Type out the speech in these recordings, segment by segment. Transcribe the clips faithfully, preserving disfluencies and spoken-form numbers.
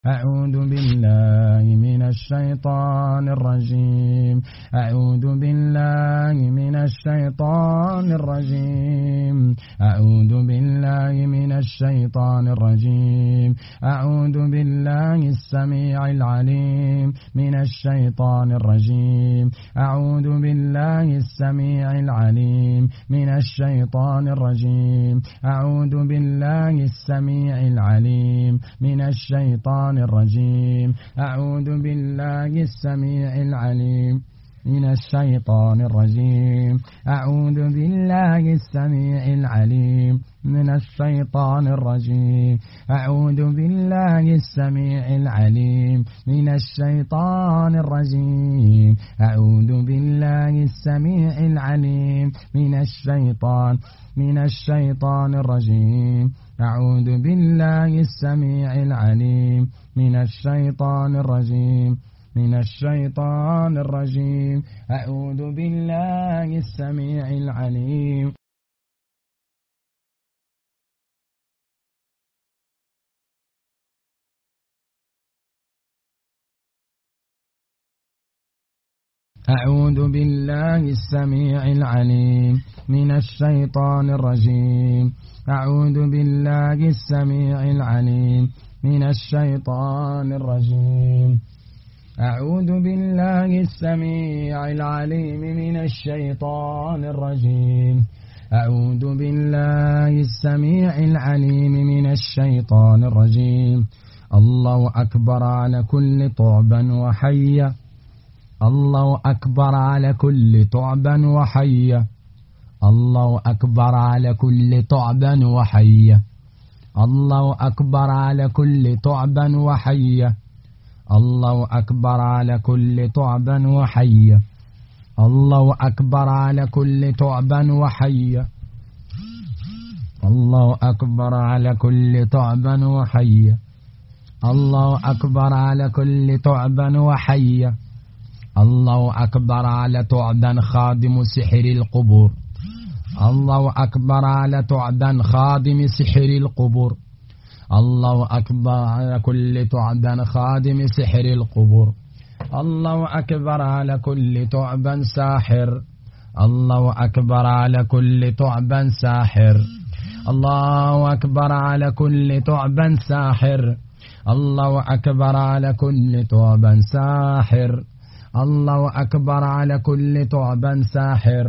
أعوذ بالله من الشيطان الرجيم أعوذ بالله من الشيطان الرجيم أعوذ بالله من الشيطان الرجيم أعوذ بالله السميع العليم من الشيطان الرجيم أعوذ بالله السميع العليم من الشيطان الرجيم أعوذ بالله السميع العليم من الشيطان الرجيم أعوذ بالله السميع العليم من الشيطان الرجيم أعوذ بالله السميع العليم من الشيطان الرجيم أعوذ بالله السميع العليم من الشيطان الرجيم أعوذ بالله السميع العليم من الشيطان من الشيطان الرجيم أعوذ بالله السميع العليم من الشيطان الرجيم من الشيطان الرجيم أعوذ بالله السميع العليم أعوذ بالله السميع العليم من الشيطان الرجيم أعوذ بالله السميع العليم من الشيطان الرجيم أعوذ بالله السميع العليم من الشيطان الرجيم أعوذ بالله السميع العليم من الشيطان الرجيم الله أكبر على كل طعبا وحية الله أكبر على كل طعبا وحية الله أكبر على كل طعبا وحية الله أكبر على كل طعبا وحية الله أكبر على كل طعبا وحية الله أكبر على كل طعبا وحية الله أكبر على كل طعبا وحية الله أكبر على كل طعبا وحية الله أكبر على طعبا خادم سحر القبور الله أكبر على طعبا خادم سحر القبور الله أكبر على كل طعبا خادم سحر القبور الله أكبر على كل طعبا ساحر الله أكبر على كل طعبا ساحر الله أكبر على كل طعبا ساحر الله أكبر على كل طعبا ساحر الله أكبر على كل طعبا ساحر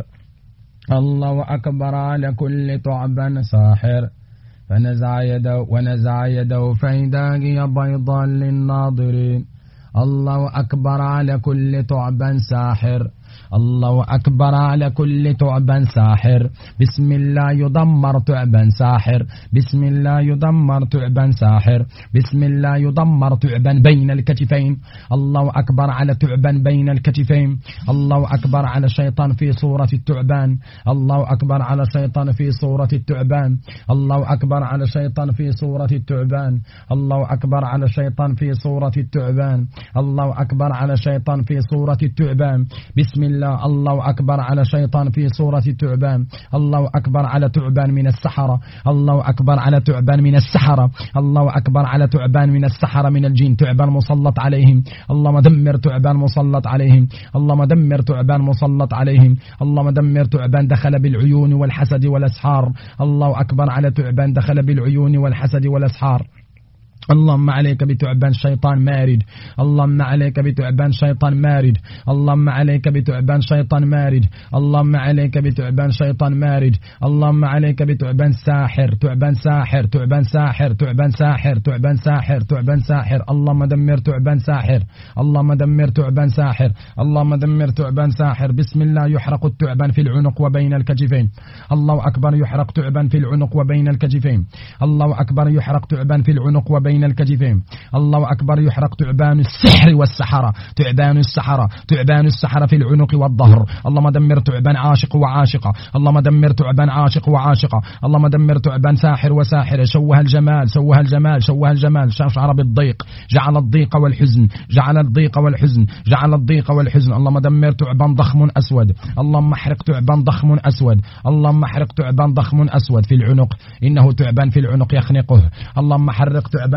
الله أكبر على كل طعبا ساحر فنزع يده ونزع يده فإذا هي بيضاء للناظرين الله أكبر على كل طعبا ساحر الله أكبر على كل تعبان ساحر. بسم الله يدمر تعبان ساحر. بسم الله يدمر تعبان ساحر. بسم الله يدمر تعبان بين الكتفين. الله أكبر على تعبان بين الكتفين. الله أكبر على شيطان في صورة التعبان. الله أكبر على شيطان في صورة التعبان. الله أكبر على شيطان في صورة التعبان. الله أكبر على شيطان في صورة التعبان. الله أكبر على شيطان في صورة التعبان. بسم الله. الله أكبر على شيطان في صورة التعبان. الله أكبر على تعبان من السحرة. الله أكبر على تعبان من السحرة. الله أكبر على تعبان من السحرة من الجن. تعبان مسلط عليهم. اللهم دمر تعبان مسلط عليهم. اللهم دمر تعبان مسلط عليهم. اللهم دمر تعبان دخل بالعيون والحسد والأسحار. الله أكبر على تعبان دخل بالعيون والحسد والأسحار. اللهم عليك بتعبان شيطان مارد. اللهم عليك بتعبان شيطان مارد. اللهم عليك بتعبان شيطان مارد. اللهم عليك بتعبان شيطان مارد. اللهم عليك بتعبان ساحر. تعبان ساحر. تعبان ساحر. تعبان ساحر. تعبان ساحر. تعبان ساحر. اللهم دمر تعبان ساحر. اللهم دمر تعبان ساحر. اللهم دمر تعبان ساحر. بسم الله. يحرق التعبان في العنق وبين الكتفين. الله أكبر. يحرق تعبان في العنق وبين الكتفين. الله أكبر. يحرق تعبان في العنق وبين الكتفين. الله أكبر. يحرق تعبان السحر والسحرة. تعبان السحرة. تعبان السحرة في العنق والظهر. اللهم دمر تعبان عاشق وعاشقة. اللهم دمر تعبان عاشق وعاشقة. اللهم دمر تعبان ساحر وساحرة. شوه الجمال. شوه الجمال. شوه الجمال. شعر بالضيق. جعل الضيق والحزن. جعل الضيق والحزن. جعل الضيق والحزن. اللهم دمر تعبان ضخم أسود. اللهم احرق تعبان ضخم أسود. اللهم احرق تعبان ضخم أسود في العنق. إنه تعبان في العنق يخنقه. اللهم حرق تعبان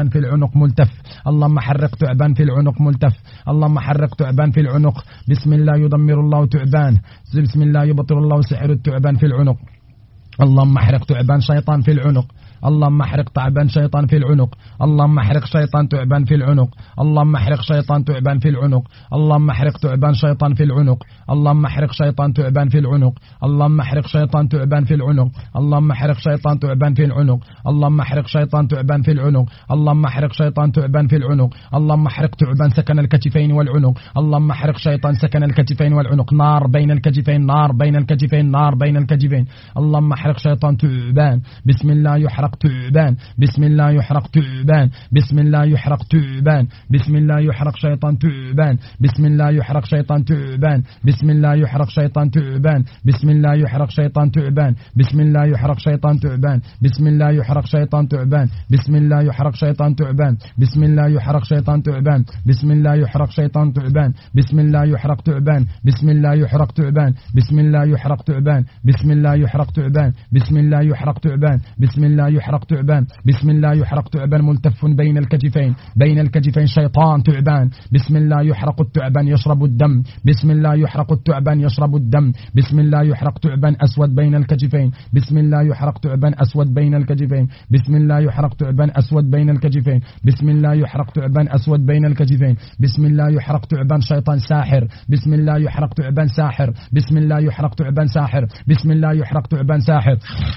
تعبان في العنق ملتف. اللهم حرق تعبان في العنق ملتف. اللهم حرق تعبان في العنق. بسم الله يدمر الله تعبان. بسم الله يبطل الله سحر التعبان في العنق. اللهم احرق تعبان شيطان في العنق. اللهم احرق تعبان شيطان في العنق. اللهم احرق شيطان تعبان في العنق. اللهم احرق شيطان تعبان في العنق. اللهم احرق تعبان شيطان في العنق. اللهم احرق شيطان تعبان في العنق. اللهم احرق شيطان تعبان في العنق. اللهم احرق شيطان تعبان في العنق. اللهم احرق شيطان تعبان في العنق. اللهم احرق شيطان تعبان في العنق. اللهم احرق تعبان سكن الكتفين والعنق. اللهم احرق شيطان سكن الكتفين والعنق. نار بين الكتفين، نار بين الكتفين، نار بين الكتفين. اللهم احرق شيطان تعبان. بسم الله يحرق تعبان. بسم الله يحرق تعبان. بسم الله يحرق تعبان. بسم الله يحرق شيطان تعبان. بسم الله يحرق شيطان تعبان. بسم الله يحرق شيطان تعبان. بسم الله يحرق شيطان تعبان. بسم الله يحرق شيطان تعبان. بسم الله يحرق شيطان تعبان. بسم الله يحرق شيطان تعبان. بسم الله يحرق شيطان تعبان. بسم الله يحرق شيطان تعبان. بسم الله يحرق تعبان. بسم الله يحرق تعبان. بسم الله يحرق تعبان. بسم الله يحرق تعبان. بسم الله يحرق تعبان. بسم الله يحرق تعبان. بسم الله يحرق تعبان ملتف بين الكتفين، بين الكتفين شيطان تعبان. بسم الله يحرق التعبان يشرب الدم. بسم الله يحرق التعبان يشرب الدم. بسم الله يحرق تعبان أسود بين الكتفين. بسم الله يحرق تعبان أسود بين الكتفين. بسم الله يحرق تعبان أسود بين الكتفين. بسم الله يحرق تعبان أسود بين الكتفين. بسم الله يحرق تعبان شيطان ساحر. بسم الله يحرق تعبان ساحر. بسم الله يحرق تعبان ساحر. بسم الله يحرق تعبان ساحر.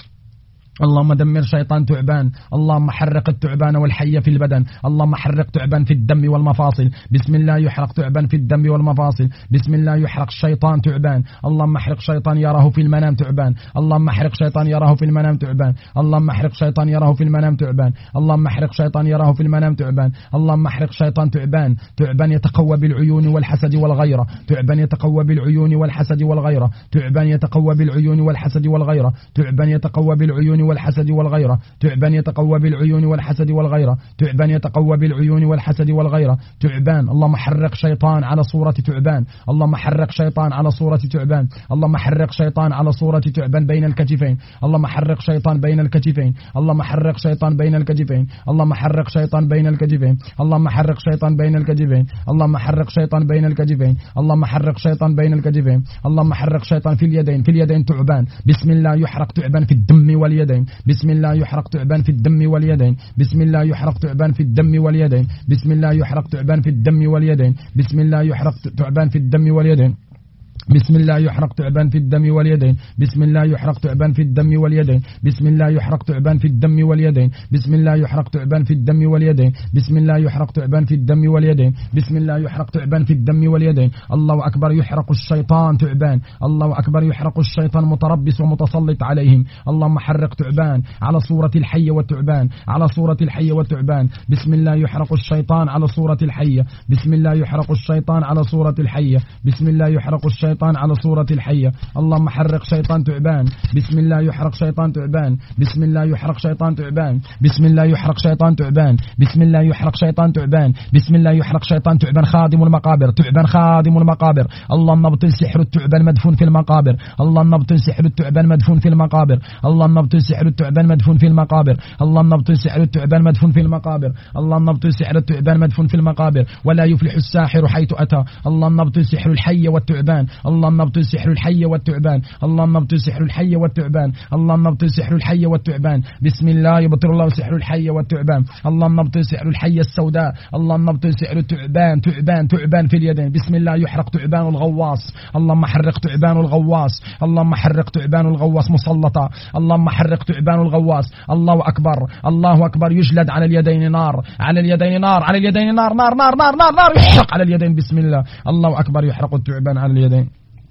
اللهم دمر شيطان تعبان. اللهم حرق التعبان والحية في البدن. اللهم حرق تعبان في الدم والمفاصل. بسم الله يحرق تعبان في الدم والمفاصل. بسم الله يحرق شيطان تعبان. اللهم احرق شيطان يراه في المنام تعبان. اللهم احرق شيطان يراه في المنام تعبان. اللهم احرق شيطان يراه في المنام تعبان. اللهم احرق شيطان يراه في المنام تعبان. اللهم احرق شيطان تعبان. تعبان يتقوى بالعيون والحسد والغيرة. تعبان يتقوى بالعيون والحسد والغيرة. تعبان يتقوى بالعيون والحسد والغيرة. تعبان يتقوى بالعيون والحسد والغيرة. تعبان يتقوى بالعيون والحسد والغيرة. تعبان يتقوى بالعيون والحسد والغيرة. تعبان. اللهم حرق شيطان على صورة تعبان. اللهم حرق شيطان على صورة تعبان. اللهم حرق شيطان على صورة تعبان بين الكتفين. اللهم حرق شيطان بين الكتفين. اللهم حرق شيطان بين الكتفين. اللهم حرق شيطان بين الكتفين. اللهم حرق شيطان بين الكتفين. اللهم حرق شيطان بين الكتفين. اللهم حرق شيطان بين الكتفين. اللهم حرق شيطان في اليدين. في اليدين تعبان. بسم الله يحرق تعبان في الدم واليدين. بسم الله يحرق تعبان في الدم واليدين. بسم الله يحرق تعبان في الدم واليدين. بسم الله يحرق تعبان في الدم واليدين. بسم الله يحرق تعبان في الدم واليدين. بسم الله يحرق تعبان في الدم واليدين. بسم الله يحرق تعبان في الدم واليدين. بسم الله يحرق تعبان في الدم واليدين. بسم الله يحرق تعبان في الدم واليدين. بسم الله يحرق تعبان في الدم واليدين. بسم الله يحرق تعبان في الدم واليدين. الله أكبر. يحرق الشيطان تعبان. الله أكبر. يحرق الشيطان متربص ومتسلط عليهم. اللهم حرق تعبان على صورة الحية والتعبان. على صورة الحية والتعبان. بسم الله يحرق الشيطان على صورة الحية. بسم الله يحرق الشيطان على صورة الحية. بسم الله يحرق الشيطان على صورة الحية. اللهم حرق شيطان تعبان. بسم الله يحرق شيطان تعبان. بسم الله يحرق شيطان تعبان. بسم الله يحرق شيطان تعبان. بسم الله يحرق شيطان تعبان. بسم الله يحرق شيطان تعبان خادم المقابر. تعبان خادم المقابر. اللهم ابطل سحر التعبان مدفون في المقابر. اللهم ابطل سحر التعبان مدفون في المقابر. اللهم ابطل سحر التعبان مدفون في المقابر. اللهم ابطل سحر التعبان مدفون في المقابر. اللهم ابطل سحر التعبان مدفون في المقابر. ولا يفلح الساحر حيث أتى. اللهم ابطل سحر الحي والتعبان. اللهم ابطل سحر الحي والتعبان. اللهم ابطل سحر الحي والتعبان. اللهم ابطل سحر الحي والتعبان. بسم الله يبطل الله سحر الحي والتعبان. اللهم ابطل سحر الحي السوداء. اللهم ابطل سحر التعبان. تعبان تعبان في اليدين. بسم الله يحرق تعبان الغواص. اللهم حرق تعبان الغواص. اللهم حرق تعبان الغواص مسلطة. اللهم حرق تعبان الغواص. الله أكبر. الله أكبر. يجلد على اليدين نار. على اليدين نار. على اليدين نار نار نار نار نار نار. يحرق على اليدين. بسم الله. الله أكبر. يحرق التعبان على اليدين.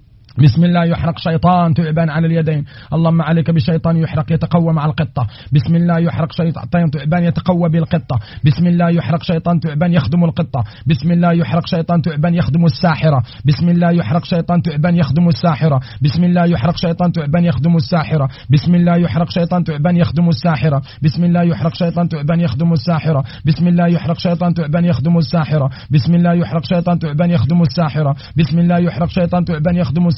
بسم الله يحرق شيطان تعبان على اليدين. اللهم عليك بشيطان يحرق يتقوى مع القطة. بسم الله يحرق شيطان تعبان يتقوى بالقطة. بسم الله يحرق شيطان تعبان يخدم القطة. بسم الله يحرق شيطان تعبان يخدم الساحرة. بسم الله يحرق شيطان تعبان يخدم الساحرة. بسم الله يحرق شيطان تعبان يخدم الساحرة. بسم الله يحرق شيطان تعبان يخدم الساحرة. بسم الله يحرق شيطان تعبان يخدم الساحرة. بسم الله يحرق شيطان تعبان يخدم الساحرة. بسم الله يحرق شيطان تعبان يخدم الساحرة. بسم الله يحرق شيطان تعبان يخدم الساحرة.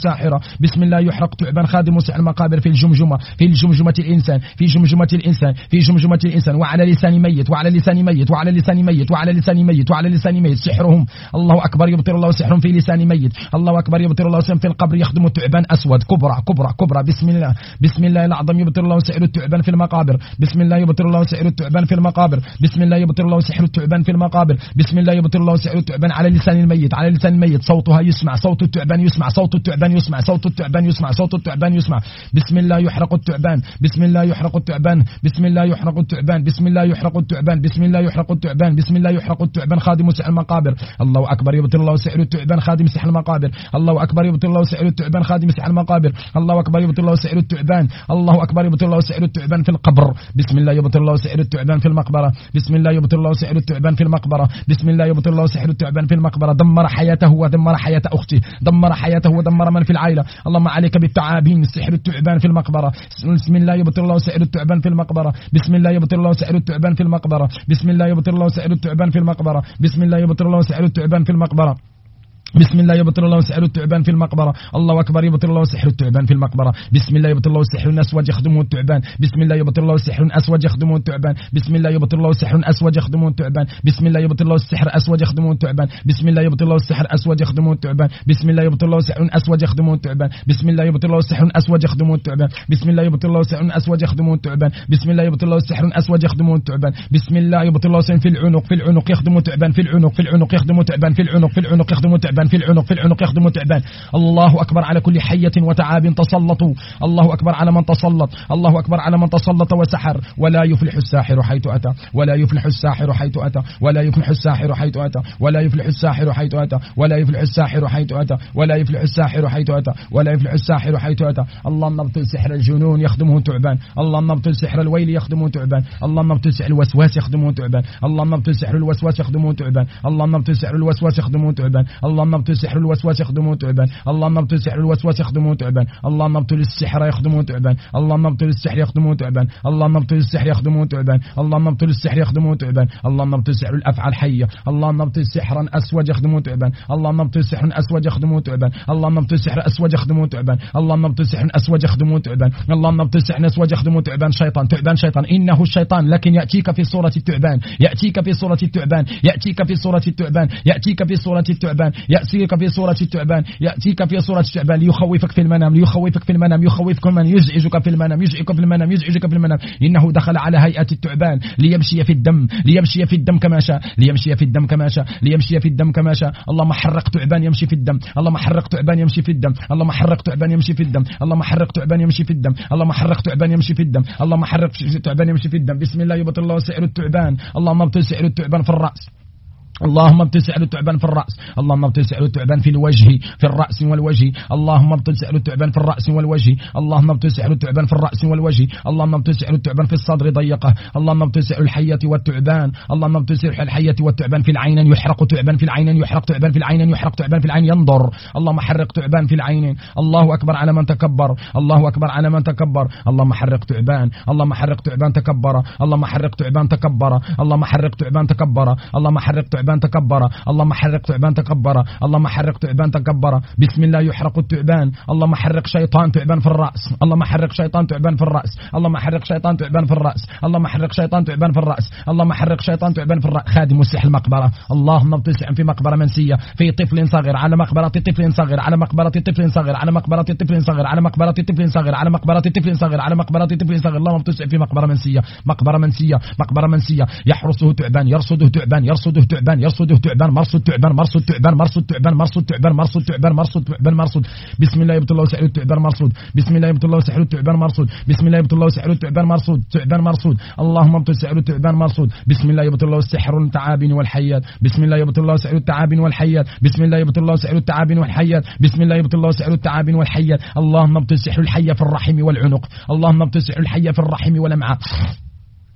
الساحرة. بسم الله يحرق تعبان خادم سحر المقابر في الجمجمة في الجمجمة الإنسان في جمجمة الإنسان في جمجمة الإنسان وعلى لسان ميت وعلى لسان ميت وعلى لسان ميت وعلى لسان ميت وعلى لسان ميت سحرهم. الله أكبر يبطل الله سحرهم في لسان ميت. الله أكبر يبطل الله سحرهم في القبر يخدم التعبان أسود كبرى كبرى كبرى. بسم الله بسم الله الأعظم يبطل الله سحر التعبان في المقابر. بسم الله يبطل الله سحر التعبان في المقابر. بسم الله يبطل الله سحر التعبان في المقابر. بسم الله يبطل الله سحر التعبان على لسان الميت على لسان الميت صوتها يسمع صوت التعبان يسمع صوت التعبان يسمع صوت التعبان يسمع صوت التعبان يسمع. بسم الله يحرق التعبان. بسم الله يحرق التعبان. بسم الله يحرق التعبان. بسم الله يحرق التعبان. بسم الله يحرق التعبان. بسم الله يحرق التعبان خادم سحر المقابر. الله أكبر يبطل الله سحر التعبان خادم سحر المقابر. الله أكبر يبطل الله سحر التعبان خادم سحر المقابر. الله أكبر يبطل الله سحر التعبان. الله أكبر يبطل الله سحر التعبان في القبر. بسم الله يبطل الله سحر التعبان في المقبرة. بسم الله يبطل الله سحر التعبان في المقبرة. بسم الله يبطل الله سحر التعبان في المقبرة. دمر حياته ودمر حياة أخته دمر حياته ودمر من في العائلة. اللهم عليك بالتعابين سحر التعبان في المقبرة. بسم الله يبطل الله سحر التعبان في المقبرة. بسم الله يبطل الله سحر التعبان في المقبرة. بسم الله يبطل الله سحر التعبان في المقبرة. بسم الله يبطل الله سحر التعبان في المقبرة. بسم الله يبطل الله سحر التعبان في المقبرة. الله أكبر يبطل الله سحر التعبان في المقبرة. بسم الله يبطل الله سحر أسود يخدمه التعبان. بسم الله يبطل الله سحر أسود يخدمه التعبان. بسم الله يبطل الله سحر أسود يخدمه التعبان. بسم الله يبطل الله السحر أسود يخدمه التعبان. بسم الله يبطل الله السحر أسود يخدمه التعبان. بسم الله يبطل الله سحر أسود يخدمه التعبان. بسم الله يبطل الله سحر أسود يخدمه التعبان. بسم الله يبطل الله سحر أسود يخدمه التعبان. بسم الله يبطل الله سحر أسود يخدمه التعبان. بسم الله يبطل الله سحر في العنق في العنق يخدمه التعبان في العنق في العنق يخدمه التعبان في العنق في العنق يخدمه التعبان في العنق في العنق يخدم تعبان. الله أكبر على كل حية وتعاب تسلطوا. الله أكبر على من تسلط. الله أكبر على من تسلط وسحر. ولا يفلح الساحر حيث أتى. ولا يفلح الساحر حيث أتى. ولا يفلح الساحر حيث أتى. ولا يفلح الساحر حيث أتى. ولا يفلح الساحر حيث أتى. ولا يفلح الساحر حيث أتى. ولا يفلح الساحر حيث أتى. اللهم ابطل سحر الجنون يخدمه تعبان. اللهم ابطل سحر الويل يخدمه تعبان. اللهم ابطل سحر الوسواس يخدمه تعبان. اللهم ابطل سحر الوسواس يخدمه تعبان. اللهم ابطل سحر الوسواس يخدمه تعبان. اللهم ابطل سحر الوسواس يخدمه تعبان. اللهم ابطل سحر الوسواس يخدمه تعبان. اللهم ابطل السحر يخدمه تعبان. اللهم ابطل السحر يخدمه تعبان. اللهم ابطل السحر يخدمه تعبان. اللهم ابطل السحر يخدمه تعبان. اللهم ابطل سحر الافعال حيه. اللهم ابطل سحرا اسود يخدمه تعبان. اللهم ابطل سحر اسود يخدمه تعبان. اللهم ابطل سحر اسود يخدمه تعبان. اللهم ابطل سحر اسود يخدمه تعبان. اللهم ابطل سحر اسود يخدمه تعبان. شيطان تعبان شيطان انه الشيطان لكن ياتيك في صوره التعبان. ياتيك في صوره التعبان. ياتيك في صوره التعبان. ياتيك في صوره التعبان. ياتيك في صوره التعبان. يأتيك في صورة التعبان ليخوفك في المنام ليخوفك في المنام يخوفك في المنام يزعجك في المنام يزعجك في المنام يزعجك في المنام. إنه دخل على هيئة التعبان ليمشي في الدم ليمشي في الدم كما شاء ليمشي في الدم كما شاء ليمشي في الدم كما شاء. اللهم حرق تعبان يمشي في الدم. اللهم حرق تعبان يمشي في الدم. اللهم حرق تعبان يمشي في الدم. اللهم حرق تعبان يمشي في الدم. اللهم حرق تعبان يمشي في الدم. اللهم حرق تعبان يمشي في الدم. بسم الله يبطل الله سحر التعبان. اللهم ابطل سحر التعبان في الرأس. اللهم ابطل سحر التعبان في الرأس. اللهم ابطل سحر التعبان في الوجه في الرأس والوجه. اللهم ابطل سحر التعبان في الرأس والوجه. اللهم ابطل سحر التعبان في الرأس والوجه. اللهم ابطل سحر التعبان في الصدر ضيقه. اللهم ابطل سحر الحية والتعبان. اللهم ابطل سحر الحية والتعبان في العين يحرق تعبان في العين يحرق تعبان في العين يحرق تعبان في العين ينظر. اللهم حرق تعبان في العين. الله أكبر على من تكبر. الله أكبر على من تكبر. اللهم حرق تعبان. اللهم حرق تعبان تكبر. اللهم حرق تعبان تكبر. اللهم حرق تعبان تكبر. اللهم حرق تعبان تكبر. اللهم حرق تعبان تكبر. اللهم حرق تعبان تكبر. بسم الله يحرق التعبان. اللهم حرق شيطان تعبان في الرأس. اللهم حرق شيطان تعبان في الرأس. اللهم حرق شيطان تعبان في الرأس. اللهم حرق شيطان تعبان في الرأس. اللهم حرق شيطان تعبان في الرأس. خادم السحر المقبرة. اللهم ابطل سحر في مقبرة منسية في طفل صغير على مقبرة طفل صغير على مقبرة طفل صغير على مقبرة طفل صغير على مقبرة طفل صغير على مقبرة طفل صغير على مقبرة طفل صغير. اللهم ابطل سحر في مقبرة منسية مقبرة منسية مقبرة منسية يحرسه تعبان يرصده تعبان يرصده تعبان يرصده تعبان مرصد تعبان مرصد تعبان مرصد تعبان مرصد تعبان مرصد تعبان مرصد تعبان مرصد. بسم الله يبطل الله سحر التعبان مرصود. بسم الله يبطل الله سحر التعبان مرصود. بسم الله يبطل الله سحر التعبان مرصود تعبان مرصود. اللهم ابطل سحر التعبان مرصود. بسم الله يبطل الله السحر التعابين والحيات. بسم الله يبطل الله سحر التعابين والحيات. بسم الله يبطل الله سحر التعابين والحيات. بسم الله يبطل الله سحر التعابين والحيات. اللهم ابطل سحر الحية في الرحم والعنق. اللهم ابطل سحر الحية في الرحم والأمعاء.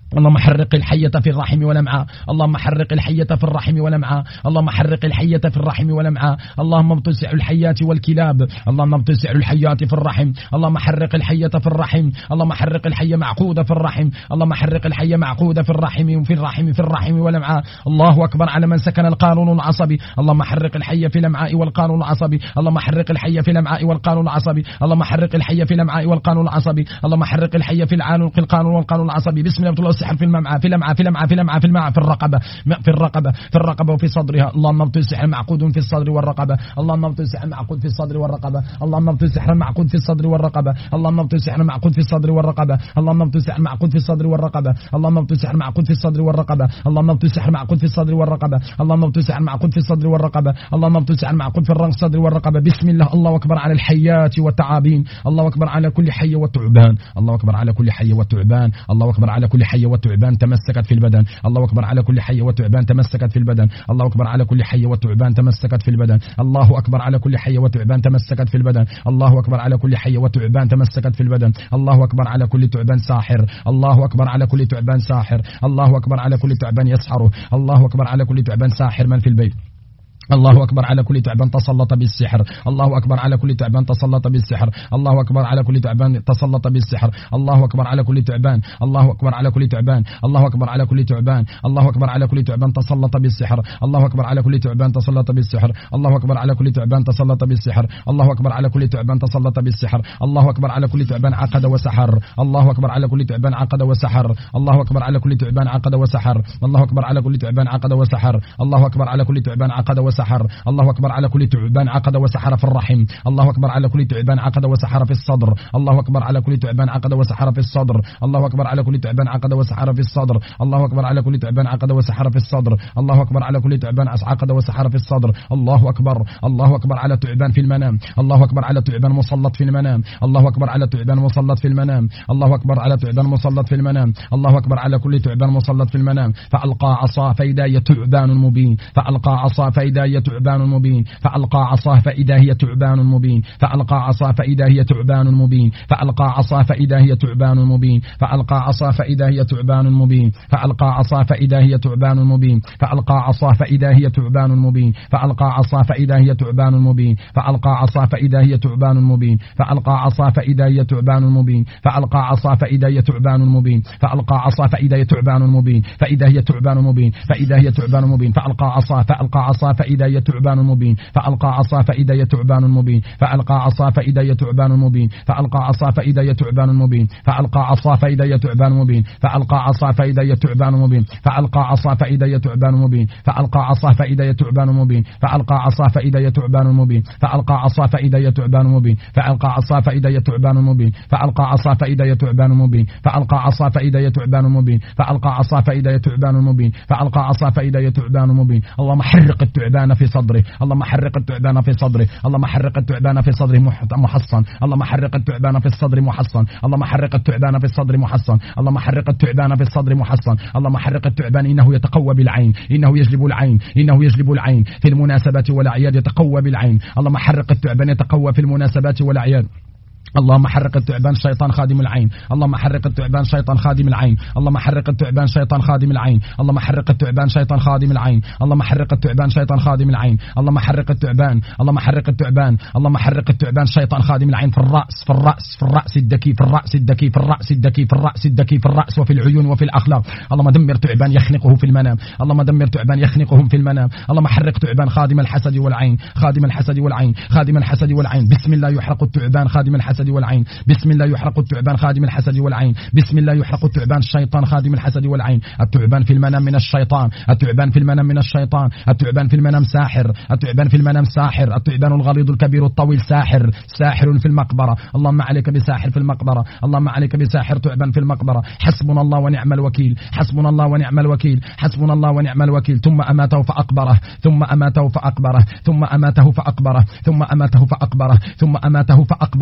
اللهم حرق الحية في الرحم والأمعاء، اللهم حرق الحية في الرحم والأمعاء، اللهم حرق الحية في الرحم والأمعاء، اللهم ابتسع الحيات والكلاب، اللهم ابتسع الحيات في الرحم، اللهم حرق الحية في الرحم، اللهم حرق الحية معقودة في الرحم، اللهم حرق الحية معقودة في الرحم وفي الرحم في الرحم والأمعاء. الله أكبر على من سكن القانون العصبي، اللهم حرق الحية في الأمعاء والقانون العصبي، اللهم حرق الحية في الأمعاء والقانون العصبي، اللهم حرق الحية في الأمعاء والقانون العصبي، اللهم حرق الحية في العنق القانون والقانون العصبي. بسم الله السحر في المعمعة في الأمعاء في الأمعاء في الأمعاء في المعمعة في الرقبة في الرقبة في الرقبة وفي صدرها. اللهم ابطل السحر معقود في الصدر والرقبة، اللهم ابطل السحر معقود في الصدر والرقبة، اللهم ابطل السحر معقود في الصدر والرقبة، اللهم ابطل السحر معقود في الصدر والرقبة، اللهم ابطل السحر معقود في الصدر والرقبة، اللهم ابطل السحر معقود في الصدر والرقبة، اللهم ابطل السحر معقود في الصدر والرقبة، اللهم ابطل السحر معقود في الصدر والرقبة، اللهم ابطل السحر معقود في الصدر والرقبة. بسم الله. الله أكبر على الحيات والتعابين، الله أكبر على كل حي والتعبان، الله أكبر على كل حي والتعبان، الله أكبر على كل حي والتعبان تمسكت في البدن، الله أكبر على كل حي والتعبان تمسكت في البدن، الله أكبر على كل حي والتعبان تمسكت في البدن، الله أكبر على كل حي والتعبان تمسكت في البدن، الله أكبر على كل حي والتعبان تمسكت في البدن، الله أكبر على كل تعبان ساحر، الله أكبر على كل تعبان ساحر، الله أكبر على كل تعبان يسحره، الله أكبر على كل تعبان ساحر من في البيت، الله أكبر على كل تعبان تسلط بالسحر، الله أكبر على كل تعبان تسلط بالسحر، الله أكبر على كل تعبان تسلط بالسحر، الله أكبر على كل تعبان، الله أكبر على كل تعبان، الله أكبر على كل تعبان، الله أكبر على كل تعبان تسلط بالسحر، الله أكبر على كل تعبان تسلط بالسحر، الله أكبر على كل تعبان تسلط بالسحر، الله أكبر على كل تعبان تسلط بالسحر، الله أكبر على كل تعبان عقد وسحر، الله أكبر على كل تعبان عقد وسحر، الله أكبر على كل تعبان عقد وسحر، الله أكبر على كل تعبان عقد وسحر، الله أكبر على كل تعبان عقد وسحر، الله أكبر على كل تعبان عقد وسحر في الرحم، الله أكبر على كل تعبان عقد وسحر في الصدر، الله أكبر على كل تعبان عقد وسحر في الصدر، الله أكبر على كل تعبان عقد وسحر في الصدر، الله أكبر على كل تعبان عقد وسحر في الصدر، الله أكبر على كل تعبان عقد وسحر في الصدر، الله أكبر، الله أكبر على تعبان في المنام، الله أكبر على تعبان مسلط في المنام، الله أكبر على تعبان مسلط في المنام، الله أكبر على تعبان مسلط في المنام، الله أكبر على كل تعبان مسلط في المنام. فألقى عصا فإذا هي تعبان مبين، فألقى عصا فإذا هي تعبان مبين، فألقى عصاه فإذا هي تعبان مبين، فألقى عصاه فإذا هي تعبان مبين، فألقى عصاه فإذا هي تعبان مبين، فألقى عصاه فإذا هي تعبان مبين، فألقى عصاه فإذا هي تعبان مبين، فألقى عصاه فإذا هي تعبان مبين، فألقى عصاه فإذا هي تعبان مبين، فألقى عصاه فإذا هي تعبان مبين، فألقى عصاه فإذا هي تعبان مبين، فألقى عصاه فإذا هي تعبان مبين، فألقى عصاه فإذا هي تعبان مبين، فإذا هي تعبان مبين، فإذا هي تعبان مبين، فألقى عصاه فألقى عصاه فإذا هي تعبان مبين، فألقى عصا فإذا يتعبان مبين، فألقى عصا فإذا يتعبان مبين، فألقى عصا فإذا يتعبان مبين، فألقى عصا فإذا يتعبان مبين، فألقى عصا فإذا يتعبان مبين، فألقى عصا فإذا يتعبان مبين، فألقى عصا فإذا يتعبان مبين، فألقى عصا فإذا يتعبان مبين، فألقى عصا فإذا يتعبان مبين، فألقى عصا فإذا يتعبان مبين، فألقى عصا فإذا يتعبان مبين، فألقى عصا فإذا يتعبان مبين، فألقى عصا فإذا يتعبان مبين، فألقى عصا فإذا يتعبان مبين. اللهم حرق التعبان في صدره، اللهم حرق التعبان في صدره، اللهم حرق التعبان في صدره محصن، اللهم حرق التعبان في الصدر محصن، اللهم حرق التعبان في الصدر محصن، اللهم حرق التعبان في الصدر محصن، اللهم حرق التعبان. إنه يتقوى بالعين، إنه يجلب العين، إنه يجلب العين في المناسبات والأعياد، يتقوى بالعين. اللهم حرق التعبان يتقوى في المناسبات والأعياد. اللهم حرق التعبان شيطان خادم العين، اللهم حرق التعبان شيطان خادم العين، اللهم حرق التعبان شيطان خادم العين، اللهم حرق التعبان شيطان خادم العين، اللهم حرق التعبان شيطان خادم العين، اللهم حرق التعبان، اللهم حرق التعبان، اللهم حرق التعبان شيطان خادم العين في الرأس، في الرأس، في الرأس الدكي، في الرأس الدكي، في الرأس الدكي، في الرأس الدكي، في الرأس وفي العيون وفي الأخلاق. اللهم دمر تعبان يخنقه في المنام، اللهم دمر تعبان يخنقهم في المنام. اللهم حرق تعبان خادم الحسد والعين، خادم الحسد والعين، خادم الحسد والعين. بسم الله يحرق التعبان خادم الحسد والعين، بسم الله يحرق التعبان خادم الحسد والعين، بسم الله يحرق التعبان الشيطان خادم الحسد والعين. التعبان في المنام من الشيطان، التعبان في المنام من الشيطان، التعبان في المنام ساحر، التعبان في المنام ساحر، التعبان الغليظ الكبير الطويل ساحر، ساحر في المقبرة. اللهم عليك بساحر في المقبرة، اللهم عليك بساحر تعبان في المقبرة. حسبنا الله ونعم الوكيل، حسبنا الله ونعم الوكيل، حسبنا الله ونعم الوكيل. ثم أماته فأقبره، ثم أماته فأقبره، ثم أماته فأقبره، ثم أماته فأقبره، ثم أماته فأقبره، ثم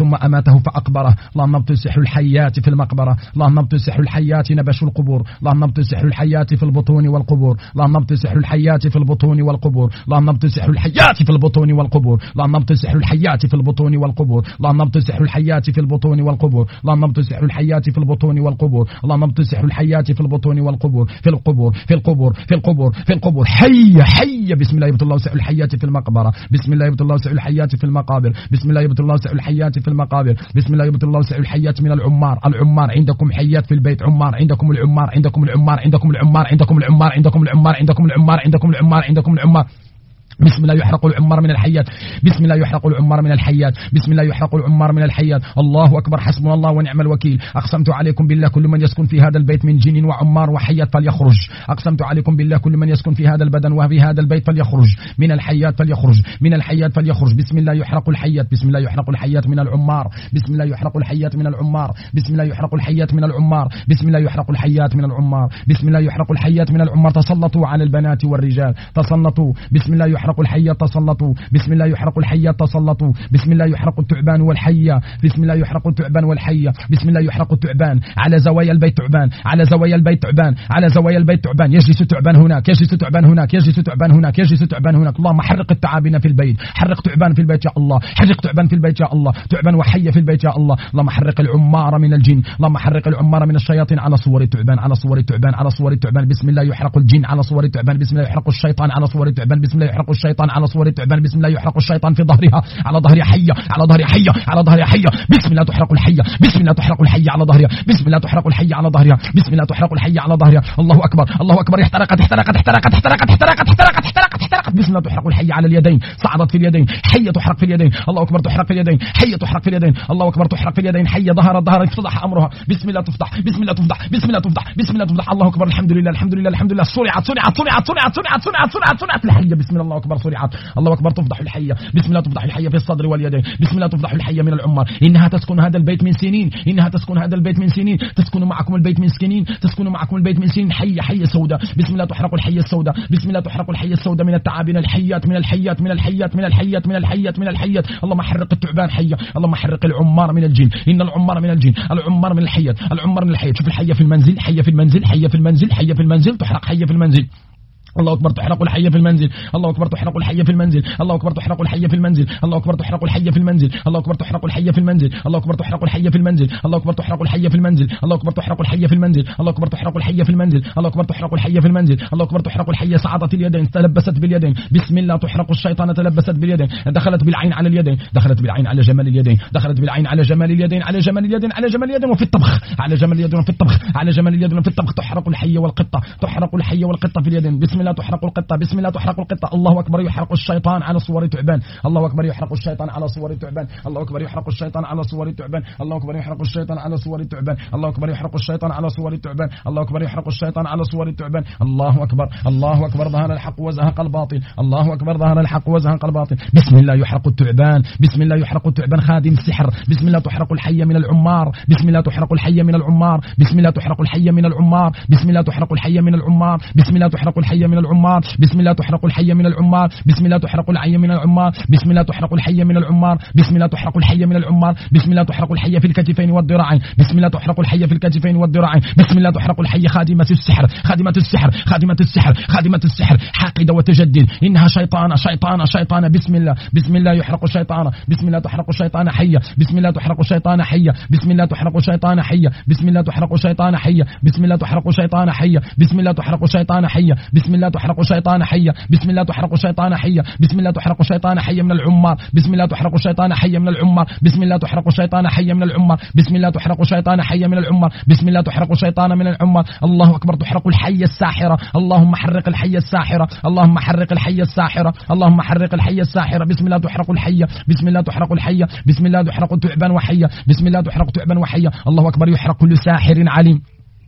ثم أماته فأقبره. اللهم ابطل سحر الحيات في المقبرة. اللهم ابطل سحر الحيات نبش القبور. اللهم ابطل سحر الحيات في البطون والقبور. اللهم ابطل سحر الحيات في البطون والقبور. اللهم ابطل سحر الحيات في البطون والقبور. اللهم ابطل سحر الحيات في البطون والقبور. اللهم ابطل سحر الحيات في البطون والقبور. اللهم ابطل سحر الحيات في البطون والقبور. اللهم ابطل سحر الحيات في البطون والقبور. في القبور في القبور في القبور في القبور. حي حي. بسم الله يبطل الله سحر الحيات في المقبرة. بسم الله يبطل الله سحر الحيات في المقابر. بسم الله يبطل الله سحر الحيات في المقابر. بسم الله يبطل الله سحر الحيات من العمار. العمار عندكم حيات في البيت. عمار عندكم العمار عندكم العمار عندكم العمار عندكم العمار عندكم العمار عندكم العمار عندكم العمار عندكم العمار. بسم الله يحرق العمار من الحيات. بسم الله يحرق العمار من الحيات. بسم الله يحرق العمار من الحيات. الله أكبر. حسبنا الله ونعم الوكيل. أقسمت عليكم بالله كل من يسكن في هذا البيت من جن وعمار وحيات فليخرج. أقسمت عليكم بالله كل من يسكن في هذا البدن وفي هذا البيت فليخرج. من الحيات فليخرج. من الحيات فليخرج. بسم الله يحرق الحيات. بسم الله يحرق الحيات من العمار. بسم الله يحرق الحيات من العمار. بسم الله يحرق الحيات من العمار. بسم الله يحرق الحيات من العمار. بسم الله يحرق الحيات من العمار. تسلطوا على البنات والرجال. تسلطوا. بسم الله يحرق الحيات. تسلطوا. بسم الله يحرق الحيات. تسلطوا. بسم الله يحرق التعبان والحية. بسم الله يحرق التعبان والحية. بسم الله يحرق التعبان على زوايا البيت. تعبان على زوايا البيت. تعبان على زوايا البيت. تعبان يجلس تعبان هناك. يجلس تعبان هناك. يجلس تعبان هناك. يجلس تعبان هناك. اللهم حرق التعابين في البيت. حرق تعبان في البيت يا الله. حرق تعبان في البيت يا الله. تعبان وحية في البيت يا الله. اللهم حرق العمار من الجن. اللهم حرق العمار من الشياطين على صور التعبان. على صور التعبان. على صور التعبان. بسم الله يحرق الجن على صور التعبان. بسم الله يحرق الشيطان على صور التعبان. بسم الله يحرق الشيطان على صور التعبان. بسم الله يحرق الشيطان في ظهرها على ظهر حية. على ظهر حية. على ظهر حية. بسم الله تحرق الحية. بسم الله تحرق الحية على ظهرها. بسم الله تحرق الحية على ظهرها. بسم الله تحرق الحية على ظهرها. الله أكبر. الله أكبر. احترقت احترقت احترقت احترقت احترقت احترقت احترقت احترقت. بسم الله تحرق الحية على اليدين. صعدت في اليدين. حية تحرق في اليدين. الله أكبر. تحرق في اليدين. حية تحرق في اليدين. الله أكبر. تحرق في اليدين. حية ظهر ظهر افتضح أمرها. بسم الله تفتح. بسم الله تفتح. بسم الله تفتح. بسم الله تفتح. الله أكبر. الحمد لله الحمد لله الحمد لله. صنعت صنعت صنعت صنعت صنعت صنعت صنعت صنعت الحية. بسم الله أكبر. صنعت. الله أكبر. تفضح الحية. بسم الله تفضح الحية في الصدر واليدين. بسم الله تفضح الحية من العمار. إنها تسكن هذا البيت من سنين. إنها تسكن هذا البيت من سنين. تسكن معكم البيت من سنين. تسكن معكم البيت من سنين. حية حية سوداء. بسم الله تحرق الحية السوداء. بسم الله تحرق الحية السوداء من التعابين. الحيات من الحيات من الحيات من الحيات من الحيات من الحيات. اللهم حرق التعبان حية. اللهم حرق العمار من الجن. إن العمار من الجن. العمار من الحيات. العمار من الحيات. شوف الحية في المنزل. حية في المنزل. حية في المنزل. حية في المنزل. تحرق حية في المنزل. الله أكبر. تحرق الحية في المنزل. الله أكبر. تحرق الحية في المنزل. الله أكبر. تحرق الحية في المنزل. الله أكبر. تحرق الحية في المنزل. الله أكبر. تحرق الحية في المنزل. الله أكبر. تحرق الحية في المنزل. الله أكبر. تحرق الحية في المنزل. الله أكبر. تحرق الحية في المنزل. الله أكبر. تحرق الحية في المنزل. الله أكبر. تحرق الحية في المنزل. الله أكبر. تحرق الحية. صعدت اليدين. تلبست باليدين. بسم الله تحرق الشيطان. تلبست باليدين. دخلت بالعين على اليدين. دخلت بالعين على جمال اليدين. دخلت بالعين على جمال اليدين. على جمال اليدين. على جمال اليدين وفي الطبخ. على جمال اليدين وفي الطبخ. على جمال اليدين وفي الطبخ. تحرق الحية والقطة. تحرق الحية والقطة في اليدين. بسم الله تحرق القطة. بسم الله تحرق القطة. الله أكبر. يحرق الشيطان على صور تعبان. الله أكبر. يحرق الشيطان على صور تعبان. الله أكبر. يحرق الشيطان على صور تعبان. الله أكبر. يحرق الشيطان على صور تعبان. الله أكبر. يحرق الشيطان على صور تعبان. الله أكبر. يحرق الشيطان على صور تعبان. الله أكبر. الله أكبر. ظهر الحق وزهق الباطل. الله أكبر. ظهر الحق وزهق الباطل. بسم الله يحرق التعبان. بسم الله يحرق التعبان خادم السحر. بسم الله تحرق الحية من العمار. بسم الله تحرق الحية من العمار. بسم الله تحرق الحية من العمار. بسم الله تحرق الحية من العمار. بسم الله تحرق الحية من العمار. بسم الله تحرق الحية من العمار. بسم الله تحرق الحية من العمار. بسم الله تحرق الحية من العمار. بسم الله تحرق الحية من العمار. بسم الله تحرق الحية في الكتفين والذراعين. بسم الله تحرق الحية في الكتفين والذراعين. بسم الله تحرق الحية خادمة السحر. خادمة السحر. خادمة السحر. خادمة السحر حاقدة وتجدد. إنها شيطانة شيطانة شيطانة. بسم الله. بسم الله يحرق شيطانة. بسم الله تحرق شيطان حية. بسم الله تحرق شيطان حية. بسم الله تحرق شيطان حية. بسم الله تحرق شيطان حية. بسم الله تحرق شيطان حية. بسم الله تحرق شيطان حية. بسم الله تحرق شيطان حية. بسم الله تحرق شيطان حية. بسم الله تحرق شيطان حية من العمار. بسم الله تحرق شيطان حية من العمار. بسم الله تحرق شيطان حية من العمار. بسم الله تحرق شيطان حية من العمار. بسم الله تحرق شيطان من العمار. الله أكبر. تحرق الحية الساحرة. اللهم حرق الحية الساحرة. اللهم حرق الحية الساحرة. اللهم حرق الحية الساحرة. بسم الله تحرق الحية. بسم الله تحرق الحية. بسم الله تحرق تعبان وحية. بسم الله تحرق تعبان وحية. الله أكبر. يحرق كل ساحر عليم.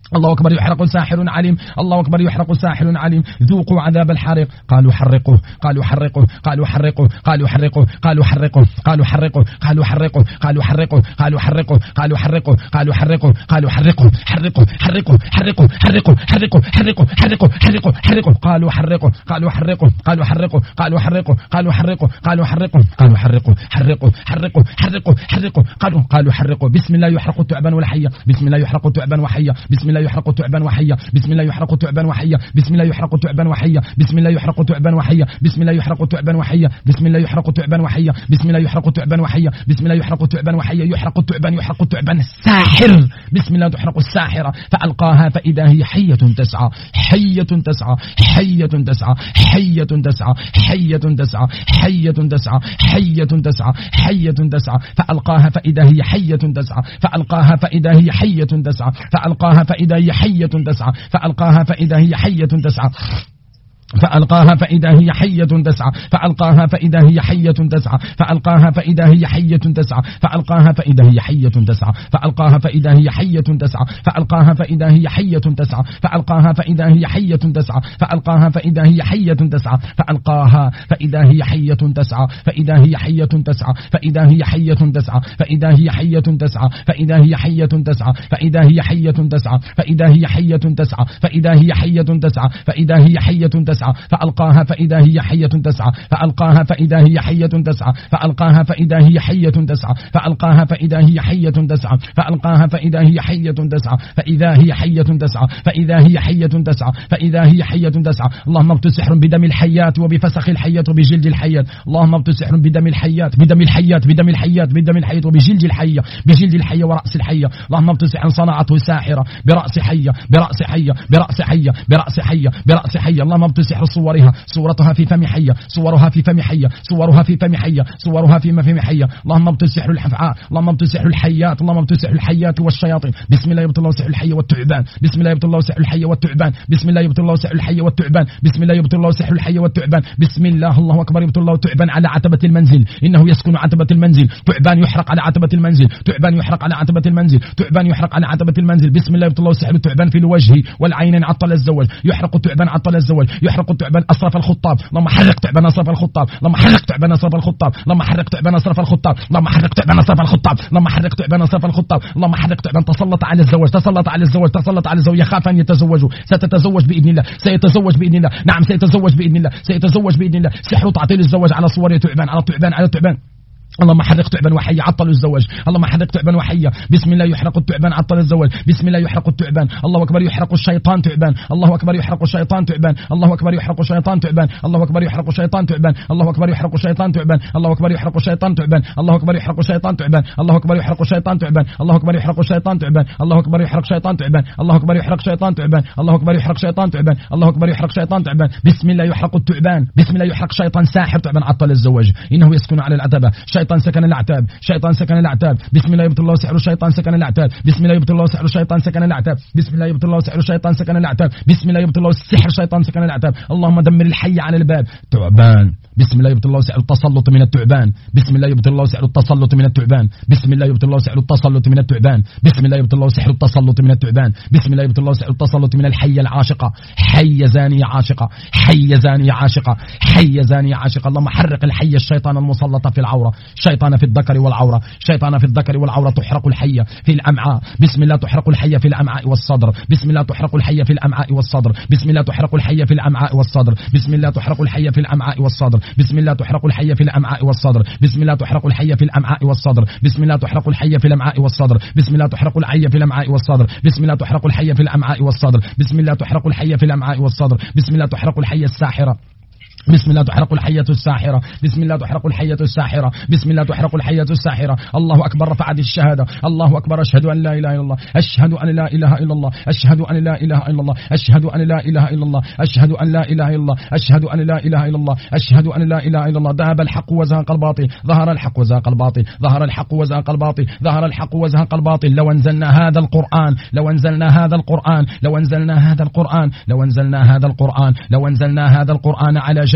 الله أكبر يحرق ساحر عليم، الله أكبر يحرق ساحر عليم، ذوقوا عذاب الحريق. قالوا حرقوه، قالوا حرقوه، قالوا حرقوه، قالوا حرقوه، قالوا حرقوه، قالوا حرقوه، قالوا حرقوه، قالوا حرقوه، قالوا حرقوه، قالوا حرقوه، قالوا حرقوه، قالوا حرقوه، حرقوه، حرقوه، حرقوه، حرقوه، حرقوه، حرقوه، حرقوه، حرقوه، حرقوه، قالوا حرقوه، قالوا حرقوه، قالوا حرقوه، قالوا حرقوه، قالوا حرقوه، قالوا حرقوه، قالوا حرقوه، حرقوه، حرقوه، حرقوه، حرقوه، قالوا قالوا حرقوه. بسم الله يحرق التعبان والحية، بسم الله يحرق التعبان وحية، بسم الله يحرق التعبان وحية، بسم الله يحرق التعبان وحية، بسم الله يحرق التعبان وحية، بسم الله يحرق التعبان وحية، بسم الله يحرق التعبان وحية، بسم الله يحرق التعبان وحية، بسم الله يحرق التعبان وحية، بسم الله يحرق التعبان وحية، يحرق التعبان يحرق التعبان الساحر، بسم الله تحرق الساحرة، فألقاها فإذا هي حية تسعى، حية تسعى، حية تسعى، حية تسعى، حية تسعى، حية تسعى، حية تسعى، حية تسعى، فألقاها فإذا هي حية تسعى، فألقاها فإذا هي حية تسعى، فألقاها فإذا هي حية تسعى، فألقاها فإذا هي حية تسعى، فألقاها فإذا هي حية تسعى، فألقاها فإذا هي حية تسعى، فألقاها فإذا هي حية تسعى، فألقاها فإذا هي حية تسعى، فألقاها فإذا هي حية تسعى، فألقاها فإذا هي حية تسعى، فألقاها فإذا هي حية تسعى، فألقاها فإذا هي حية تسعى، فألقاها فإذا هي حية تسعى، فإذا هي حية تسعى، فإذا هي حية تسعى، فإذا هي حية تسعى، فإذا هي حية تسعى، فإذا هي حية تسعى، فإذا هي حية تسعى، فإذا هي حية تسعى، فإذا هي حية تسعى، فألقاها فإذا هي حية تسعى، فألقاها فإذا هي حية تسعى، فألقاها فإذا هي حية تسعى، فألقاها فإذا هي حية تسعى، فألقاها فإذا هي حية تسعى، فإذا هي حية تسعى، فإذا هي حية تسعى، فإذا هي حية تسعى. اللهم ابت سحر بدم الحيات وبفسخ الحيات وبجلد الحيات، اللهم ابت سحر بدم الحيات، بدم الحيات، بدم الحيات، بدم الحيات وبجلد الحية، بجلد الحية ورأس الحية. اللهم ابت سحر صنعته ساحرة برأس حية، برأس حية، برأس حية، برأس حية، برأس حية. اللهم ابت سحر صورها، صورتها في فم حية، صورها في فم حية، صورها في فم حية، صورها في فم حية. اللهم ابت سحر الحفعاء، اللهم ابت سحر الحيات، اللهم ابت سحر الحيات والشياطين. بسم الله يبت الله سحر الحية والتعبان، بسم الله يبت الله سحر الحية والتعبان، بسم الله يبت الله سحر الحية والتعبان، بسم الله يبت الله سحر الحية والتعبان، بسم الله. الله أكبر. يبت الله تعبان على عتبة المنزل، إنه يسكن عتبة المنزل. تعبان يحرق على عتبة المنزل، تعبان يحرق على عتبة المنزل، تعبان يحرق على عتبة المنزل. بسم الله يبت الله سحر التعبان في الوجه والعينين عطل الزوج، يحرق التعبان عطل الزوج، يحرق التعبان أصرف الخطاب. اللهم حرق تعبان أصرف الخطاب، اللهم حرق تعبان أصرف الخطاب، اللهم حرق تعبان أصرف الخطاب، اللهم حرق تعبان أصرف الخطاب، اللهم حرق تعبان أصرف الخطاب، اللهم حرق تعبان. تسلط على الزوج، تسلط على الزوج، تسلط على الزوج. يخاف أن يتزوجوا، ستتزوج بإذن الله، سيتزوج بإذن الله، نعم سيتزوج بإذن الله، سيتزوج بإذن الله. سحر تعطيل الزواج على صور تعبان، على تعبان، على تعبان. اللهم حرق تعبان وحية عطل الزواج، اللهم حرق تعبان وحية. بسم الله يحرق التعبان عطل الزواج، بسم الله يحرق التعبان. الله أكبر. يحرق الشيطان تعبان، الله أكبر. يحرق الشيطان تعبان، الله أكبر. يحرق الشيطان تعبان، الله أكبر. يحرق الشيطان تعبان، الله أكبر. يحرق الشيطان تعبان، الله أكبر. يحرق الشيطان تعبان، الله أكبر. يحرق الشيطان تعبان، الله أكبر. يحرق الشيطان تعبان، الله أكبر. يحرق الشيطان تعبان، الله أكبر. يحرق الشيطان تعبان، الله أكبر. يحرق الشيطان تعبان، الله أكبر. يحرق الشيطان تعبان، الله أكبر. يحرق الشيطان تعبان. بسم الله يحرق التعبان، بسم الله يحرق شيطان ساحر تعبان عطل الزواج، إنه يسكن على العتبة. شيطان سكن العتاب، شيطان سكن الأعتاب. بسم الله يبت الله سحر الشيطان سكن الأعتاب، بسم الله يبت الله سحر الشيطان سكن الأعتاب، بسم الله يبت الله سحر الشيطان سكن الأعتاب، بسم الله يبت الله سحر الشيطان سكن الأعتاب. اللهم دمر الحي على الباب. تعبان. بسم الله يبت الله سحر التسلط من التعبان، بسم الله يبت الله سحر التسلط من التعبان، بسم الله يبت الله سحر التسلط من التعبان، بسم الله يبت الله سحر التسلط من التعبان، بسم الله يبت الله سحر التسلط من الحية العاشقة. حية زانية عاشقة، حية زانية عاشقة، حية زانية عاشقة. اللهم حرق الحية الشيطان المسلطة في العورة، شيطان في الذكر والعورة، شيطان في الذكر والعورة. تحرق الحية في الأمعاء، بسم الله تحرق الحية في الأمعاء والصدر، بسم الله تحرق الحية في الأمعاء والصدر، بسم الله تحرق الحية في الأمعاء والصدر، بسم الله تحرق الحية في الأمعاء والصدر، بسم الله تحرق الحية في الأمعاء والصدر، بسم الله تحرق الحية في الأمعاء والصدر، بسم الله تحرق الحية في الأمعاء والصدر، بسم الله تحرق الحية في الأمعاء والصدر، بسم الله تحرق الحية في الأمعاء والصدر، بسم الله تحرق الحية في الأمعاء والصدر، بسم الله تحرق الحية الساحرة، بسم الله تحرق الحية الساحرة، بسم الله تحرق الحية الساحرة، بسم الله تحرق الحية الساحرة. الله أكبر. رفعت الشهادة. الله أكبر. أشهد أن لا إله إلا الله، أشهد أن لا إله إلا الله، أشهد أن لا إله إلا الله، أشهد أن لا إله إلا الله، أشهد أن لا إله إلا الله، أشهد أن لا إله إلا الله، أشهد أن لا إله إلا الله. ذهب الحق وزهق الباطل، ظهر الحق وزهق الباطل، ظهر الحق وزهق الباطل، ظهر الحق وزهق الباطل. لو أنزلنا هذا القرآن، لو أنزلنا هذا القرآن، لو أنزلنا هذا القرآن، لو أنزلنا هذا القرآن، لو أنزلنا هذا القرآن على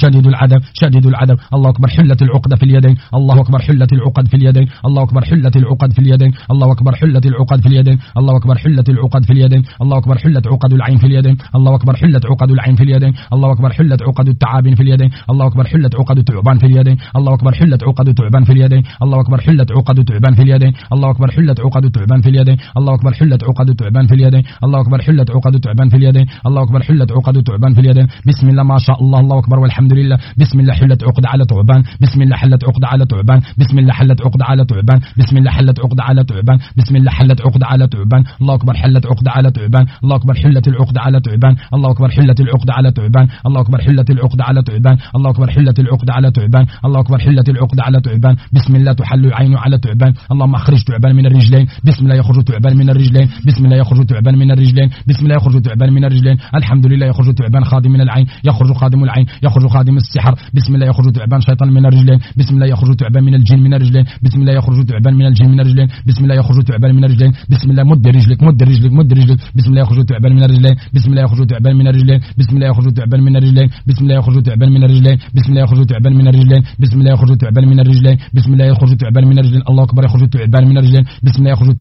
شديد العذاب شديد العذاب. الله أكبر. حلت العقد في اليدين. الله أكبر. حلت العقد في اليدين. الله أكبر. حلت العقد في اليدين. الله أكبر. حلت العقد في اليدين. الله أكبر. حلت العقد في اليدين. الله أكبر. حلت عقد العين في اليدين. الله أكبر. حلت عقد العين في اليدين. الله أكبر. حلت عقد التعابين في اليدين. الله أكبر. حلت عقد الثعبان في اليدين. الله أكبر. حلت عقد الثعبان في اليدين. الله أكبر. حلت عقد الثعبان في اليدين. الله أكبر. حلت عقد الثعبان في اليدين. الله أكبر. حلت عقد الثعبان في اليدين. الله أكبر. حلت عقد الثعبان في اليدين. الله أكبر. حلت عقد الثعبان في اليدين. بسم الله ما شاء الله. الله أكبر والحمد لله. بسم الله حلت عقد على ثعبان. بسم الله حلت عقد على ثعبان. بسم الله حلت عقد على ثعبان. بسم الله حلت عقد على ثعبان. بسم الله حلت عقد على ثعبان. الله أكبر. حلت عقد على ثعبان. الله أكبر. حلت العقد على ثعبان. الله أكبر. حلت العقد على ثعبان. الله أكبر. حلت العقد على ثعبان. الله أكبر. حلت العقد على ثعبان. الله أكبر. حلت العقد على ثعبان. بسم الله تحل عين على ثعبان. اللهم اخرج ثعبان من الرجلين. بسم الله يخرج ثعبان من الرجلين. بسم الله يخرج ثعبان من الرجلين. بسم الله يخرج ثعبان من الرجلين. الحمد لله. يخرج ثعبان خادم من العين. يخرج خادم العين. يخرج خادم السحر. بسم الله يخرج ثعبان شيطان من الرجلين. بسم الله يخرج ثعبان من الجن من الرجلين. بسم الله يخرج ثعبان من الجن من الرجلين. بسم الله يخرج ثعبان من الرجلين. بسم الله مد رجلك مد رجلك مد رجلك. بسم الله يخرج ثعبان من الرجلين. بسم الله يخرج ثعبان من الرجلين. بسم الله يخرج ثعبان من الرجلين. بسم الله يخرج ثعبان من الرجلين. بسم الله يخرج ثعبان من الرجلين. بسم الله يخرج ثعبان من الرجلين. بسم الله يخرج ثعبان من الرجلين. الله أكبر. يخرج ثعبان من الرجلين. بسم الله يخرج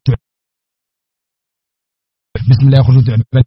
بسم الله يخرج ثعبان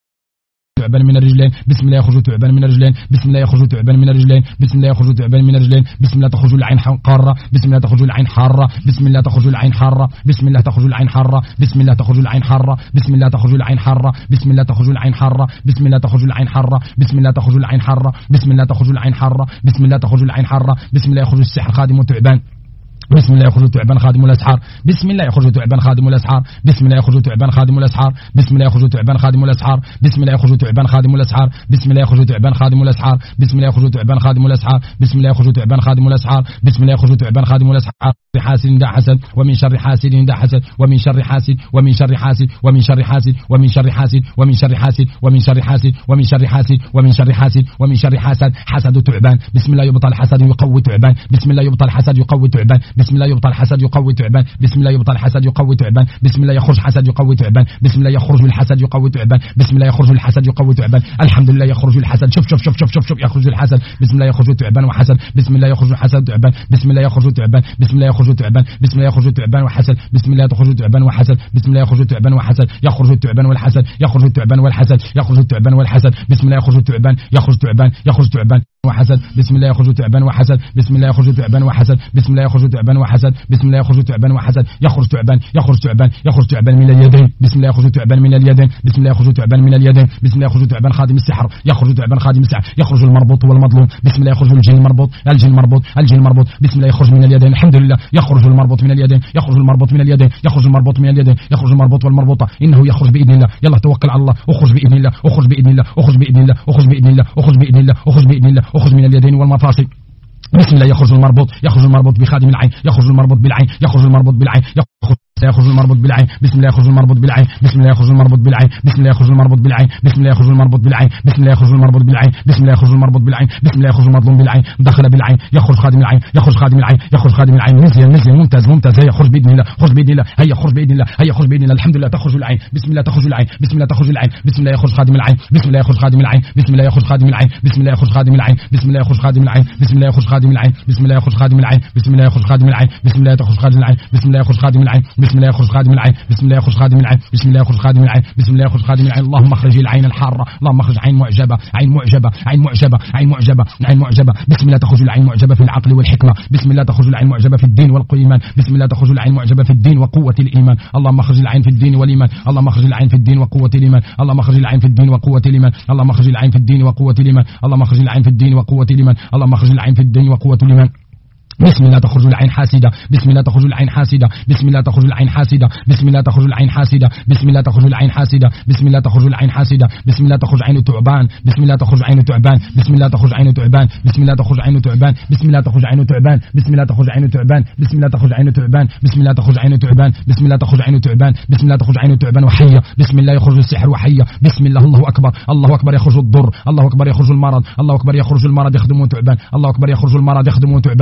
ثعبان من الرجلين. بسم الله يخرج ثعبان من الرجلين. بسم الله يخرج ثعبان من الرجلين. بسم الله يخرج ثعبان من الرجلين. بسم الله تخرج العين قارة. بسم الله تخرج العين حارة. بسم الله تخرج العين حارة. بسم الله تخرج العين حارة. بسم الله تخرج العين حارة. بسم الله تخرج العين حارة. بسم الله تخرج العين حارة. بسم الله تخرج العين حارة. بسم الله تخرج العين حارة. بسم الله تخرج العين حارة. بسم الله تخرج العين حارة. بسم الله يخرج السحر خادم ثعبان. بسم الله يخرج ثعبان خادم الأسحار. بسم الله يخرج ثعبان خادم الأسحار. بسم الله يخرج ثعبان خادم الأسحار. بسم الله يخرج ثعبان خادم الأسحار. بسم الله يخرج ثعبان خادم الأسحار. بسم الله يخرج ثعبان خادم الأسحار. بسم الله يخرج ثعبان خادم الأسحار. بسم الله يخرج ثعبان خادم الأسحار. بسم الله يخرج ثعبان خادم الأسحار. حاسد دا حسد ومن شر حاسد دا حسد ومن شر حاسد ومن شر حاسد ومن شر حاسد ومن شر حاسد ومن شر حاسد ومن شر حاسد ومن شر حاسد ومن شر حاسد ومن شر حاسد. حسد ثعبان. بسم الله يبطل حسد يقوي ثعبان. بسم الله يبطل حسد يقوي ثعبان. بسم الله يبطل حسد يقوي ثعبان. بسم الله يبطل حسد يقوي ثعبان. بسم الله يخرج حسد يقوي ثعبان. بسم الله يخرج الحسد يقوي ثعبان. بسم الله يخرج الحسد يقوي ثعبان. الحمد لله يخرج الحسد. شوف شوف شوف شوف شوف, شوف يخرج الحسد. بسم الله يخرج ثعبان وحسد. بسم الله يخرج حسد ثعبان. بسم الله يخرج ثعبان. بسم الله يخرج ثعبان. بسم الله يخرج ثعبان وحسد. بسم الله تخرج ثعبان وحسد. بسم الله يخرج ثعبان وحسد. يخرج الثعبان والحسد. يخرج الثعبان والحسد. يخرج الثعبان والحسد. بسم الله يخرج الثعبان. يخرج ثعبان. يخرج ثعبان وحسد. بسم الله يخرج ثعبان وحسد. بسم الله يخرج ثعبان وحسد. بسم الله يخرج ثعبان وحسد. بسم الله يخرج ثعبان وحسد. يخرج ثعبان. يخرج ثعبان. يخرج ثعبان من اليدين. بسم الله يخرج ثعبان من اليدين. بسم الله يخرج ثعبان من اليدين. بسم الله يخرج ثعبان خادم السحر. يخرج ثعبان خادم السحر. يخرج المربوط والمظلوم. بسم الله يخرج الجن المربوط. الجن المربوط. الجن المربوط. بسم الله يخرج من اليدين. الحمد لله يخرج المربوط من اليدين. يخرج المربوط من اليدين. يخرج المربوط من اليدين. يخرج المربوط والمربوطة. إنه يخرج بإذن الله. يلا توكل على الله. اخرج بإذن الله. اخرج بإذن الله. اخرج بإذن الله. اخرج بإذن الله. اخرج بإذن الله. اخرج بإذن الله. اخرج من اليدين والمفاصل. بسم الله يخرج المربوط. يخرج المربوط بخادم العين. يخرج المربوط بالعين. يخرج المربوط بالعين. يخرج يخرج المربوط بالعين. بسم الله يخرج المربوط بالعين. بسم الله يخرج المربوط بالعين. بسم الله يخرج المربوط بالعين. بسم الله يخرج المربوط بالعين. بسم الله يخرج المربوط بالعين. بسم الله يخرج المربوط بالعين. بسم الله يخرج المظلوم بالعين. دخل بالعين. يخرج خادم العين. يخرج خادم العين. يخرج خادم العين. نزل نزل ممتاز ممتاز. هيا خرج بإذن الله. خرج بإذن الله. هيا خرج بإذن الله. هيا خرج بإذن الله. الحمد لله تخرج العين. بسم الله تخرج العين. بسم الله تخرج العين. بسم الله يخرج خادم العين. بسم الله يخرج خادم العين. بسم الله يخرج خادم العين. بسم الله يخرج خادم العين. بسم الله يخرج خادم العين. بسم الله يخرج خادم العين. بسم الله يخرج خادم العين. بسم الله يخرج خادم العين. بسم الله يخرج خادم العين. بسم الله يخرج خادم العين. بسم الله يخرج خادم العين. بسم الله يخرج خادم العين. بسم الله يخرج خادم العين. بسم الله يخرج خادم العين. اللهم اخرج العين الحارة. اللهم اخرج عين معجبة. عين معجبة. عين معجبة. عين معجبة. عين معجبة. بسم الله تخرج العين معجبة في العقل والحكمة. بسم الله تخرج العين معجبة في الدين والإيمان. بسم الله تخرج العين معجبة في الدين وقوة الإيمان. اللهم اخرج العين في الدين والإيمان. اللهم اخرج العين في الدين وقوة الإيمان. اللهم اخرج العين في الدين وقوة الإيمان. اللهم اخرج العين في الدين وقوة الإيمان. اللهم اخرج العين في الدين وقوة الإيمان. اللهم اخرج العين في الدين وقوة الإيمان. بسم الله تخرج العين حاسدة. بسم الله تخرج العين حاسدة. بسم الله تخرج العين حاسدة. بسم الله تخرج العين حاسدة. بسم الله تخرج العين حاسدة. بسم الله تخرج العين حاسدة. بسم الله تخرج عين ثعبان. بسم الله تخرج عين ثعبان. بسم الله تخرج عين ثعبان. بسم الله تخرج عين ثعبان. بسم الله تخرج عين ثعبان. بسم الله تخرج عين ثعبان. بسم الله تخرج عين ثعبان. بسم الله تخرج عين ثعبان. بسم الله تخرج عين ثعبان. بسم الله تخرج عين ثعبان وحية. بسم الله يخرج السحر وحية. بسم الله الله أكبر. الله أكبر يخرج الضر. الله أكبر يخرج المرض. الله أكبر يخرج المرض يخدمه ثعبان. الله أكبر يخرج المرض يخدمه ثعبان. الله أكبر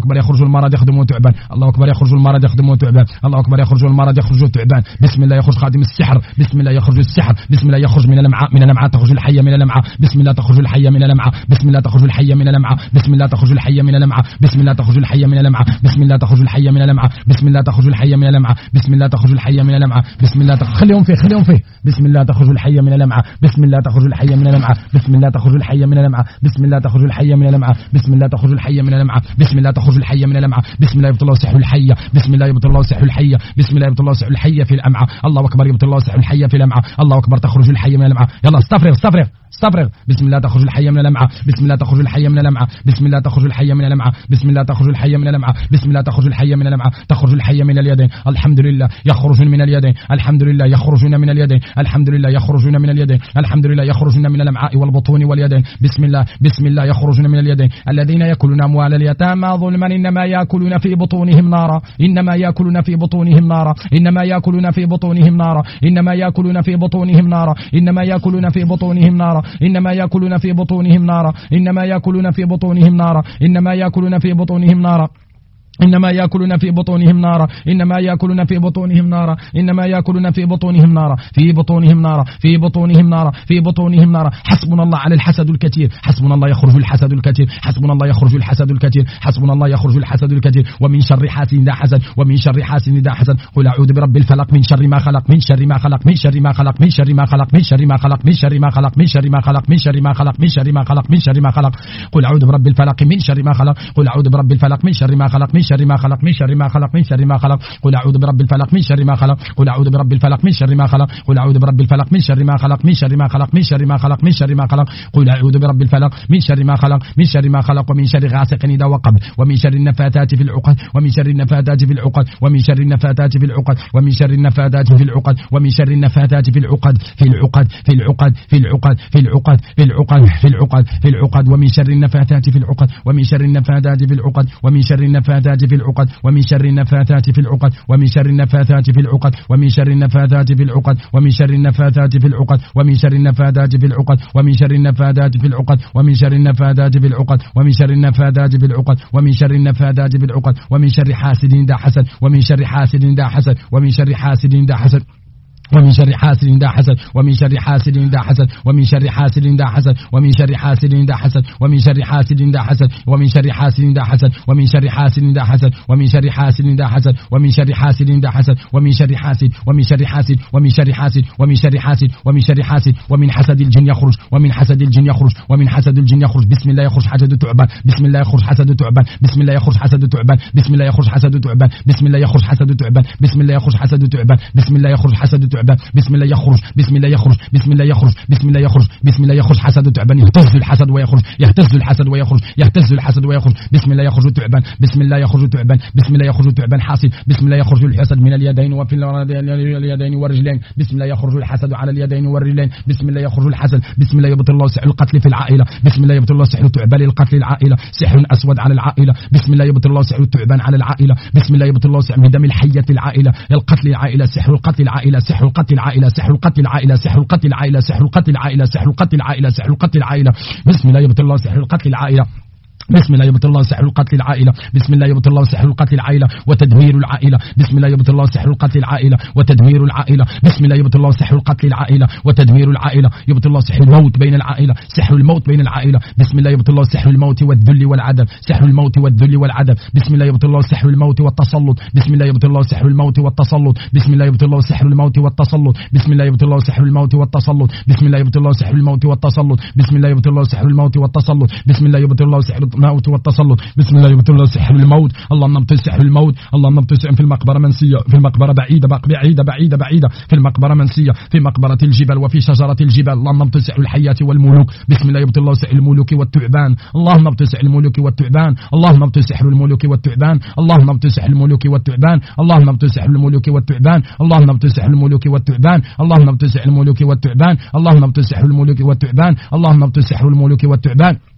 أكبر يخرج المرض يخدم تعبان، الله أكبر يخرج المرض يخدم تعبان، الله أكبر يخرج المرض يخرج تعبان. بسم الله يخرج خادم السحر، بسم الله يخرج السحر، بسم الله يخرج من الأمعاء، من الأمعاء تخرج الحية من الأمعاء، بسم الله تخرج الحية من الأمعاء، بسم الله تخرج الحية من الأمعاء، بسم الله تخرج الحية من الأمعاء، بسم الله تخرج الحية من الأمعاء، بسم الله تخرج الحية من الأمعاء، بسم الله تخرج الحية من الأمعاء، بسم الله تخرج الحية من الأمعاء، بسم الله تخرج خليهم فيه خليهم فيه بسم الله تخرج الحية من الأمعاء، بسم الله تخرج الحية من الأمعاء، بسم الله تخرج الحية من الأمعاء، بسم الله تخرج الحية من الأمعاء، بسم الله تخرج الحية من الأمعاء، بسم الله تخرج الحية من الأمعاء، بسم الله يبطل الله سحر الحية، بسم الله يبطل الله سحر الحية، بسم الله يبطل الله سحر الحية في الأمعاء، الله أكبر يبطل الله سحر الحية في الأمعاء، الله أكبر تخرج الحية من الأمعاء. يلا استفرغ استفرغ استفرغ. بسم الله تخرج الحية من الأمعاء، بسم الله تخرج الحية من الأمعاء، بسم الله تخرج الحية من الأمعاء، بسم الله تخرج الحية من الأمعاء، بسم الله تخرج الحية من الأمعاء، تخرج الحية من اليدين، الحمد لله يخرجون من اليدين، الحمد لله يخرجون من اليدين، الحمد لله يخرجون من اليدين، الحمد لله يخرجون من الأمعاء والبطون واليدين. بسم الله بسم الله يخرجون من اليدين. الذين يأكلون أموال اليتامى ظلما إنما يأكلون في بطونهم نارا، إنما يأكلون في بطونهم نارا، إنما يأكلون في بطونهم نارا، إنما يأكلون في بطونهم نارا، إنما يأكلون في بطونهم نارا، إنما يأكلون في بطونهم نارا، إنما يأكلون في بطونهم نارا، إنما يأكلون في بطونهم نارا، إنما يأكلون في بطونهم نارا، إنما يأكلون في بطونهم نارا، إنما يأكلون في بطونهم نارا، في بطونهم نارا، في بطونهم نارا، في بطونهم نارا. حسبنا الله على الحسد الكثير، حسبنا الله يخرج الحسد الكثير، حسبنا الله يخرج الحسد الكثير، حسبنا الله يخرج الحسد الكثير. ومن شر حاسد إذا حسد، ومن شر حاسد إذا حسد. قل أعوذ برب الفلق من شر ما خلق، من شر ما خلق، من شر ما خلق، من شر ما خلق، من شر ما خلق، من شر ما خلق، من شر ما خلق، من شر ما خلق، من شر ما خلق، من شر ما خلق. قل أعوذ برب الفلق من شر ما خلق، قل أعوذ برب الفلق من شر ما خلق، من شر ما خلق، من شر ما خلق، من شر ما خلق. قل أعوذ برب الفلق من شر ما خلق، قل أعوذ برب الفلق من شر ما خلق، قل أعوذ برب الفلق من شر ما خلق، من شر ما خلق، من شر ما خلق، من شر ما خلق. قل أعوذ برب الفلق من شر ما خلق، من شر ما خلق، ومن شر غاسق إذا وقب، ومن شر النفاثات في العقد، ومن شر النفاثات في العقد، ومن شر النفاثات في العقد، ومن شر النفاثات في العقد، ومن شر النفاثات في العقد، في العقد، في العقد، في العقد، في العقد، في العقد، في العقد، في العقد، ومن شر النفاثات في العقد، ومن شر النفاثات في العقد، ومن شر النفاثات في العقد، ومن شر النفاثات في العقد، ومن شر النفاثات في العقد، ومن شر النفاثات في العقد، ومن شر النفاثات في العقد، ومن شر النفاثات في العقد، ومن شر النفاثات في العقد، ومن شر النفاثات في العقد، ومن شر النفاثات في العقد، ومن شر النفاثات في العقد، ومن شر حاسد إذا حسد، ومن شر حاسد إذا حسد، ومن شر حاسد إذا حسد، ومن شر حاسد إذا حسد، ومن شر حاسد إذا حسد، ومن شر حاسد إذا حسد، ومن شر حاسد إذا حسد، ومن شر حاسد إذا حسد، ومن شر حاسد إذا حسد، ومن شر حاسد إذا حسد، ومن شر حاسد إذا حسد، ومن شر حاسد إذا حسد، ومن شر حاسد، ومن شر حاسد، ومن شر حاسد، ومن شر حاسد، ومن شر حاسد، ومن حسد الجن يخرج، ومن حسد الجن يخرج، ومن حسد الجن يخرج. بسم الله يخرج حسد تعبان، بسم الله يخرج حسد تعبان، بسم الله يخرج حسد تعبان، بسم الله يخرج حسد تعبان، بسم الله يخرج حسد تعبان، بسم الله يخرج حسد تعبان، بسم الله يخرج حسد تعبان، بسم الله يخرج، بسم الله يخرج، بسم الله يخرج، بسم الله يخرج، بسم الله يخرج حسد تعبان. يهتز الحسد ويخرج، يهتز الحسد ويخرج، يهتز الحسد ويخرج. بسم الله يخرج تعبان، بسم الله يخرج تعبان، بسم الله يخرج تعبان حاسد. بسم الله يخرج الحسد من اليدين وفي اليدين والرجلين. بسم الله يخرج الحسد على اليدين والرجلين. بسم الله يخرج الحسد. بسم الله يبطل الله سحر القتل في العائلة. بسم الله يبطل الله سحر تعبان القتل العائلة، سحر أسود على العائلة. بسم الله يبطل الله سحر التعبان على العائلة. بسم الله يبطل الله سحر دم الحية العائلة، القتل العائلة، سحر القتل العائلة، سحر القتل العائلة، سحر القتل العائلة، سحر القتل العائلة، سحر القتل العائلة، سحر القتل العائلة، سحر القتل العائلة. بسم الله يبطل الله سحر القتل العائلة. بسم الله يبطل الله سحر القتل العائلة. بسم الله يبطل الله سحر القتل العائلة وتدمير العائلة. بسم الله يبطل الله سحر القتل العائلة وتدمير العائلة. بسم الله يبطل الله سحر القتل العائلة وتدمير العائلة. يبطل الله سحر الموت بين العائلة، سحر الموت بين العائلة. بسم الله يبطل الله سحر الموت والذل والعدم، سحر الموت والذل والعدم. بسم الله يبطل الله سحر الموت والتسلط. بسم الله يبطل الله سحر الموت والتسلط. بسم الله يبطل الله سحر الموت والتسلط. بسم الله يبطل الله سحر الموت والتسلط. بسم الله يبطل الله سحر الموت والتسلط. بسم الله يبطل الله سحر الموت والتسلط. بسم الله يبطل الله سحر الموت والتسلط. بسم الله يبطل الله سحر الموت. اللهم ابطل سحر الموت. اللهم ابطل سحر في المقبرة منسية، في المقبرة بعيدة بعيدة بعيدة بعيدة، في المقبرة منسية، في مقبرة الجبل وفي شجرة الجبال. اللهم ابطل سحر الحياة والملوك. بسم الله يبطل الله سحر الملوك والتعبان. اللهم ابطل سحر الملوك والتعبان. اللهم ابطل سحر الملوك والتعبان. اللهم ابطل سحر الملوك والتعبان. اللهم ابطل سحر الملوك والتعبان. اللهم ابطل سحر الملوك والتعبان. اللهم ابطل سحر الملوك والتعبان. اللهم ابطل سحر الملوك والتعبان. اللهم ابطل سحر الملوك والتعبان.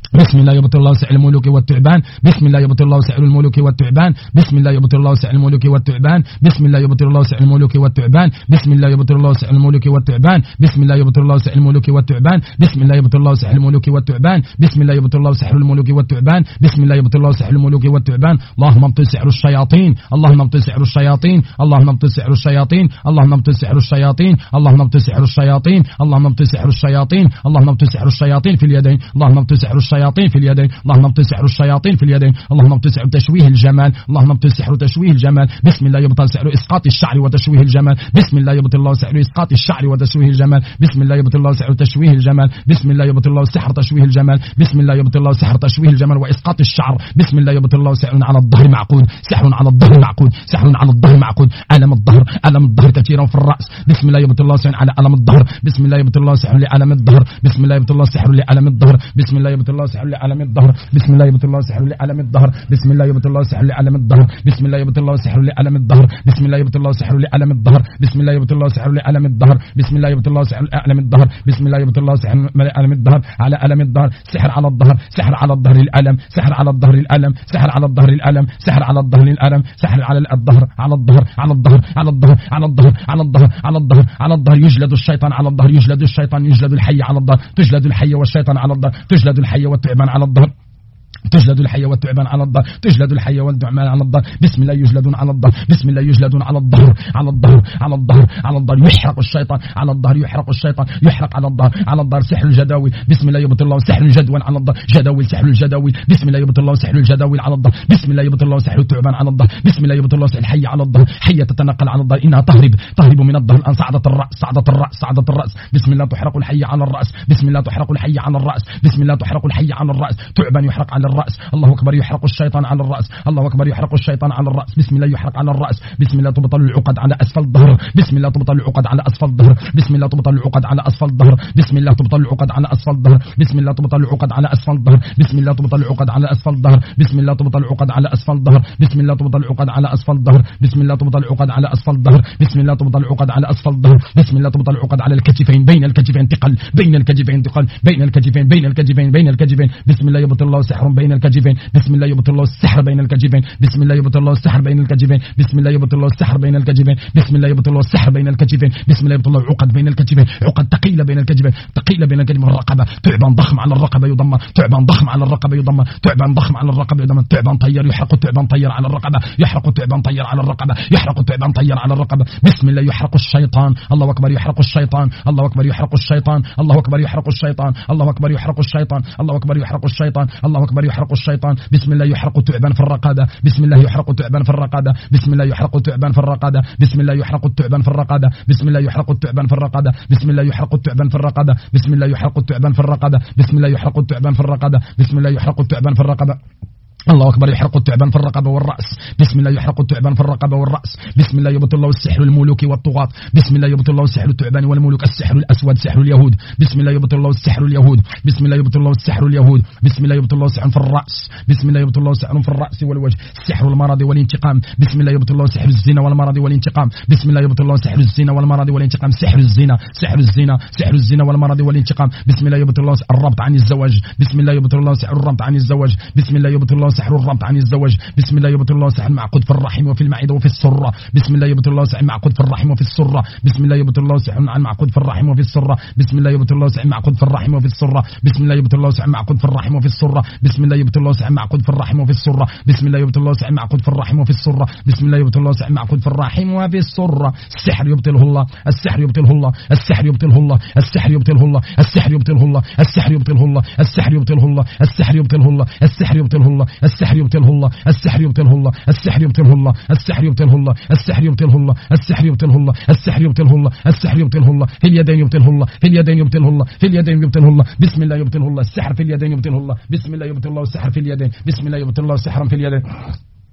بسم الله يبطل الله سحر الملوك والتعبان. بسم الله يبطل الله سحر الملوك والتعبان. بسم الله يبطل الله سحر الملوك والتعبان. بسم الله يبطل الله سحر الملوك والتعبان. بسم الله يبطل الله سحر الملوك والتعبان. بسم الله يبطل الله سحر الملوك والتعبان. بسم الله يبطل الله سحر الملوك والتعبان. بسم الله يبطل الله سحر الملوك والتعبان. بسم الله يبطل الله سحر الملوك والتعبان. اللهم ابطل سحر الشياطين. اللهم ابطل سحر الشياطين. اللهم ابطل سحر الشياطين. اللهم ابطل سحر الشياطين. اللهم ابطل سحر الشياطين. اللهم ابطل سحر الشياطين. اللهم ابطل سحر الشياطين في اليدين. اللهم ابطل سحر الشياطين في اليدين. اللهم ابطل سحر الشياطين في اليدين. اللهم ابطل سحر تشويه الجمال. اللهم ابطل سحر تشويه الجمال. بسم الله يبطل سحر اسقاط الشعر وتشويه الجمال. بسم الله يبطل الله سحر اسقاط الشعر وتشويه الجمال. بسم الله يبطل الله سحر تشويه الجمال. بسم الله يبطل الله سحر تشويه الجمال. بسم الله يبطل الله سحر تشويه الجمال واسقاط الشعر. بسم الله يبطل الله سحر على الظهر معقود. سحر على الظهر معقود. سحر على الظهر معقود. الم الظهر الم الظهر كثيرا في الراس. بسم الله يبطل الله سحر على الم الظهر. بسم الله يبطل الله سحر لالم الظهر. بسم الله يبطل الله سحر لالم الظهر. بسم الله يبطل الله سحر لالم الظهر. بسم الله يبطل الله سحر لألم الظهر. بسم الله يبطل الله سحر لألم الظهر. بسم الله يبطل الله سحر لألم الظهر. بسم الله يبطل الله سحر لألم الظهر. بسم الله يبطل الله سحر لألم الظهر. بسم الله يبطل الله سحر لألم الظهر. بسم الله يبطل الله سحر لألم الظهر على ألم الظهر. سحر على الظهر. سحر على الظهر الألم. سحر على الظهر الألم. سحر على الظهر الألم. سحر على الظهر الألم. سحر على الظهر على الظهر على الظهر على الظهر على الظهر على الظهر على الظهر على الظهر يجلد الشيطان على الظهر. يجلد الشيطان يجلد الحي على الظهر. تجلد الحي والشيطان على الظهر. تجلد الحي والتعبان على الظهر. تجلد الحي والتعبان على الظهر. تجلد الحي والتعبان على الظهر. بسم الله يجلدون على الظهر. بسم الله يجلدون على الظهر على الظهر على الظهر على الظهر. يحرق الشيطان على الظهر. يحرق الشيطان يحرق على الظهر على الظهر. سحر الجداوي. بسم الله يبطل الله سحر الجدول على الظهر. جداول سحر الجداوي. بسم الله يبطل الله سحر الجداول على الظهر. بسم الله يبطل الله سحر التعبان على الظهر. بسم الله يبطل الله سحر الحي على الظهر. حية تتنقل على الظهر. إنها تهرب تهرب من الظهر الآن. صعدت الرأس صعدت الرأس صعدت الرأس. بسم الله تحرق الحي على الرأس. بسم الله تحرق الحي على الرأس. بسم الله تحرق الحي على الرأس. تعبان يحرق على الرأس. الله أكبر. يحرق الشيطان على الرأس. الله أكبر. يحرق الشيطان على الرأس. بسم الله يحرق على الرأس. بسم الله تبطل العقد على أسفل الظهر. بسم الله تبطل العقد على أسفل الظهر. بسم الله تبطل العقد على أسفل الظهر. بسم الله تبطل العقد على أسفل الظهر. بسم الله تبطل العقد على أسفل الظهر. بسم الله تبطل العقد على أسفل الظهر. بسم الله تبطل العقد على أسفل الظهر. بسم الله تبطل العقد على أسفل الظهر. بسم الله تبطل العقد على أسفل الظهر. بسم الله تبطل العقد على أسفل الظهر. بسم الله تبطل العقد على الكتفين بين الكتفين تقل بين الكتفين تقل بين الكتفين بين الكتفين بين الكتفين. بسم الله يبطل الله سحر بين الكتفين. بسم الله يبطل الله السحر بين الكتفين. بسم الله يبطل الله السحر بين الكتفين. بسم الله يبطل الله السحر بين الكتفين. بسم الله يبطل الله السحر بين الكتفين. بسم الله يبطل الله عقد بين الكتفين. عقد ثقيلة بين الكتفين ثقيلة بين الكتفين. الرقبة تعبان ضخم على الرقبة يضم. تعبان ضخم على الرقبة يضم. تعبان ضخم على الرقبة يضم. تعبان طير يحرق. تعبان طير على الرقبة. يحرق تعبان طير على الرقبة. يحرق تعبان طير على الرقبة. بسم الله يحرق الشيطان. الله أكبر. يحرق الشيطان. الله أكبر. يحرق الشيطان. الله أكبر. يحرق الشيطان. الله أكبر. يحرق الشيطان. الله أكبر. يحرق الشيطان. الله أكبر. يحرق الشيطان. بسم الله يحرق تعبان في الرقادة. بسم الله يحرق تعبان في الرقادة. بسم الله يحرق تعبان في الرقادة. بسم الله يحرق التعبان في الرقادة. بسم الله يحرق التعبان في الرقادة. بسم الله يحرق التعبان في الرقادة. بسم الله يحرق التعبان في الرقادة. بسم الله يحرق التعبان في الرقادة. بسم الله يحرق التعبان في الرقبة. الله أكبر. يحرق التعبان في الرقبة والرأس. بسم الله يحرق التعبان في الرقبة والرأس. بسم الله يبطل الله السحر الملوك والطغاة. بسم الله يبطل الله السحر التعبان والملوك. السحر الأسود سحر اليهود. بسم الله يبطل الله السحر اليهود. بسم الله يبطل الله السحر اليهود. بسم الله يبطل الله سحر في الرأس. بسم الله يبطل الله سحر في الرأس والوجه. سحر المرض والانتقام. بسم الله يبطل الله سحر الزنا والمرض والانتقام. بسم الله يبطل الله سحر الزنا والمرض والانتقام. سحر الزنا سحر الزنا سحر الزنا والمرض والانتقام. بسم الله يبطل الله الربط عن الزواج. بسم الله يبطل الله سحر الربط عن الزواج. بسم الله يبطل الله سحر الربط عن الزواج. بسم الله يبطل الله سحر معقود في الرحم وفي المعدة وفي السرة. بسم الله يبطل الله سحر معقود في الرحم وفي السرة. بسم الله يبطل الله سحر معقود في الرحم وفي السرة. بسم الله يبطل الله سحر معقود في الرحم وفي السرة. بسم الله يبطل الله سحر معقود في الرحم وفي السرة. بسم الله يبطل الله سحر معقود في الرحم وفي السرة. بسم الله يبطل الله سحر معقود في الرحم وفي السرة. بسم الله يبطل الله سحر معقود في الرحم وفي السرة. السحر يبطله الله. السحر يبطله الله. السحر يبطله الله. السحر يبطله الله. السحر يبطله الله. السحر يبطله الله. السحر يبطله الله. السحر يبطله الله. السحر يبطله الله. السحر يبطله الله. السحر يبطله الله. السحر يبطله الله. السحر يبطله الله. السحر يبطله الله. السحر يبطله الله. السحر يبطله الله. السحر يبطله الله. في اليدين يبطله الله. في اليدين يبطله الله. في اليدين يبطله الله. بسم الله يبطله الله. السحر في اليدين يبطله الله. بسم الله يبطله الله السحر في اليدين. بسم الله يبطله الله سحرا في اليدين.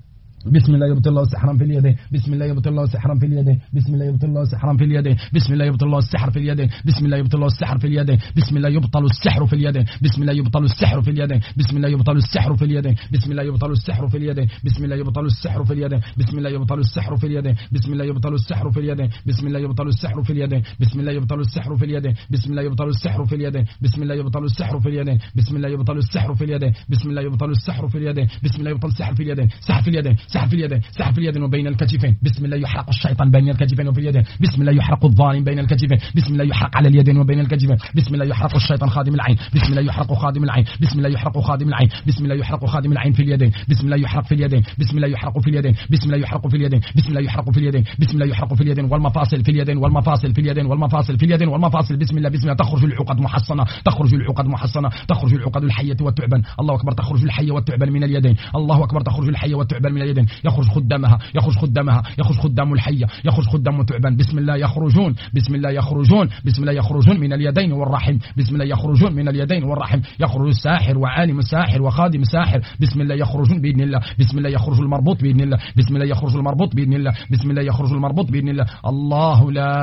بسم الله يبطل الله سحرا في اليدين. بسم الله يبطل الله سحرا في اليدين. بسم الله يبطل الله سحرا في اليدين. بسم الله يبطل الله السحر في اليدين. بسم الله يبطل الله السحر في اليدين. بسم الله يبطل السحر في اليدين. بسم الله يبطل السحر في اليدين. بسم الله يبطل السحر في اليدين. بسم الله يبطل السحر في اليدين. بسم الله يبطل السحر في اليدين. بسم الله يبطل السحر في اليدين. بسم الله يبطل السحر في اليدين. بسم الله يبطل السحر في اليدين. بسم الله يبطل السحر في اليدين. بسم الله يبطل السحر في اليدين. بسم الله يبطل السحر في اليدين. بسم الله يبطل السحر في اليدين. بسم الله يبطل السحر في اليدين. بسم الله يبطل السحر في اليدين. سحر في اليدين. سحر في اليدين. سحر في اليدين وبين الكتفين. بسم الله يحرق الشيطان بين الكتفين وفي اليدين. بسم الله يحرق الظالم بين الكتفين. بسم الله يحرق على اليدين وبين الكتفين. بسم الله يحرق الشيطان خادم العين. بسم الله يحرق خادم العين. بسم الله يحرق خادم العين. بسم الله يحرق خادم العين في اليدين. بسم الله يحرق في اليدين. بسم الله يحرق في اليدين. بسم الله يحرق في اليدين. بسم الله يحرق في اليدين. بسم الله يحرق في اليدين والمفاصل في اليدين والمفاصل في اليدين والمفاصل في اليدين والمفاصل. بسم الله بسم الله تخرج العقد محصنة. تخرج العقد محصنة. تخرج العقد الحية والتعبان. الله أكبر. تخرج الحية والتعبان من اليدين. الله أكبر. تخرج الحية والتعبان من اليدين. يخرج خدامها. يخرج خدامها. يخرج خدام الحية. يخرج خدام التعبان. بسم الله يخرجون. بسم الله يخرجون. بسم الله يخرجون من اليدين والرحم. بسم الله يخرجون من اليدين والرحم. يخرج الساحر وعالم الساحر وخادم الساحر. بسم الله يخرجون بإذن الله. بسم الله يخرج المربوط بإذن الله. بسم الله يخرج المربوط بإذن الله. بسم الله يخرج المربوط بإذن الله. الله لا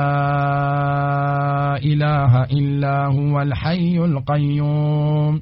إله إلا هو الحي القيوم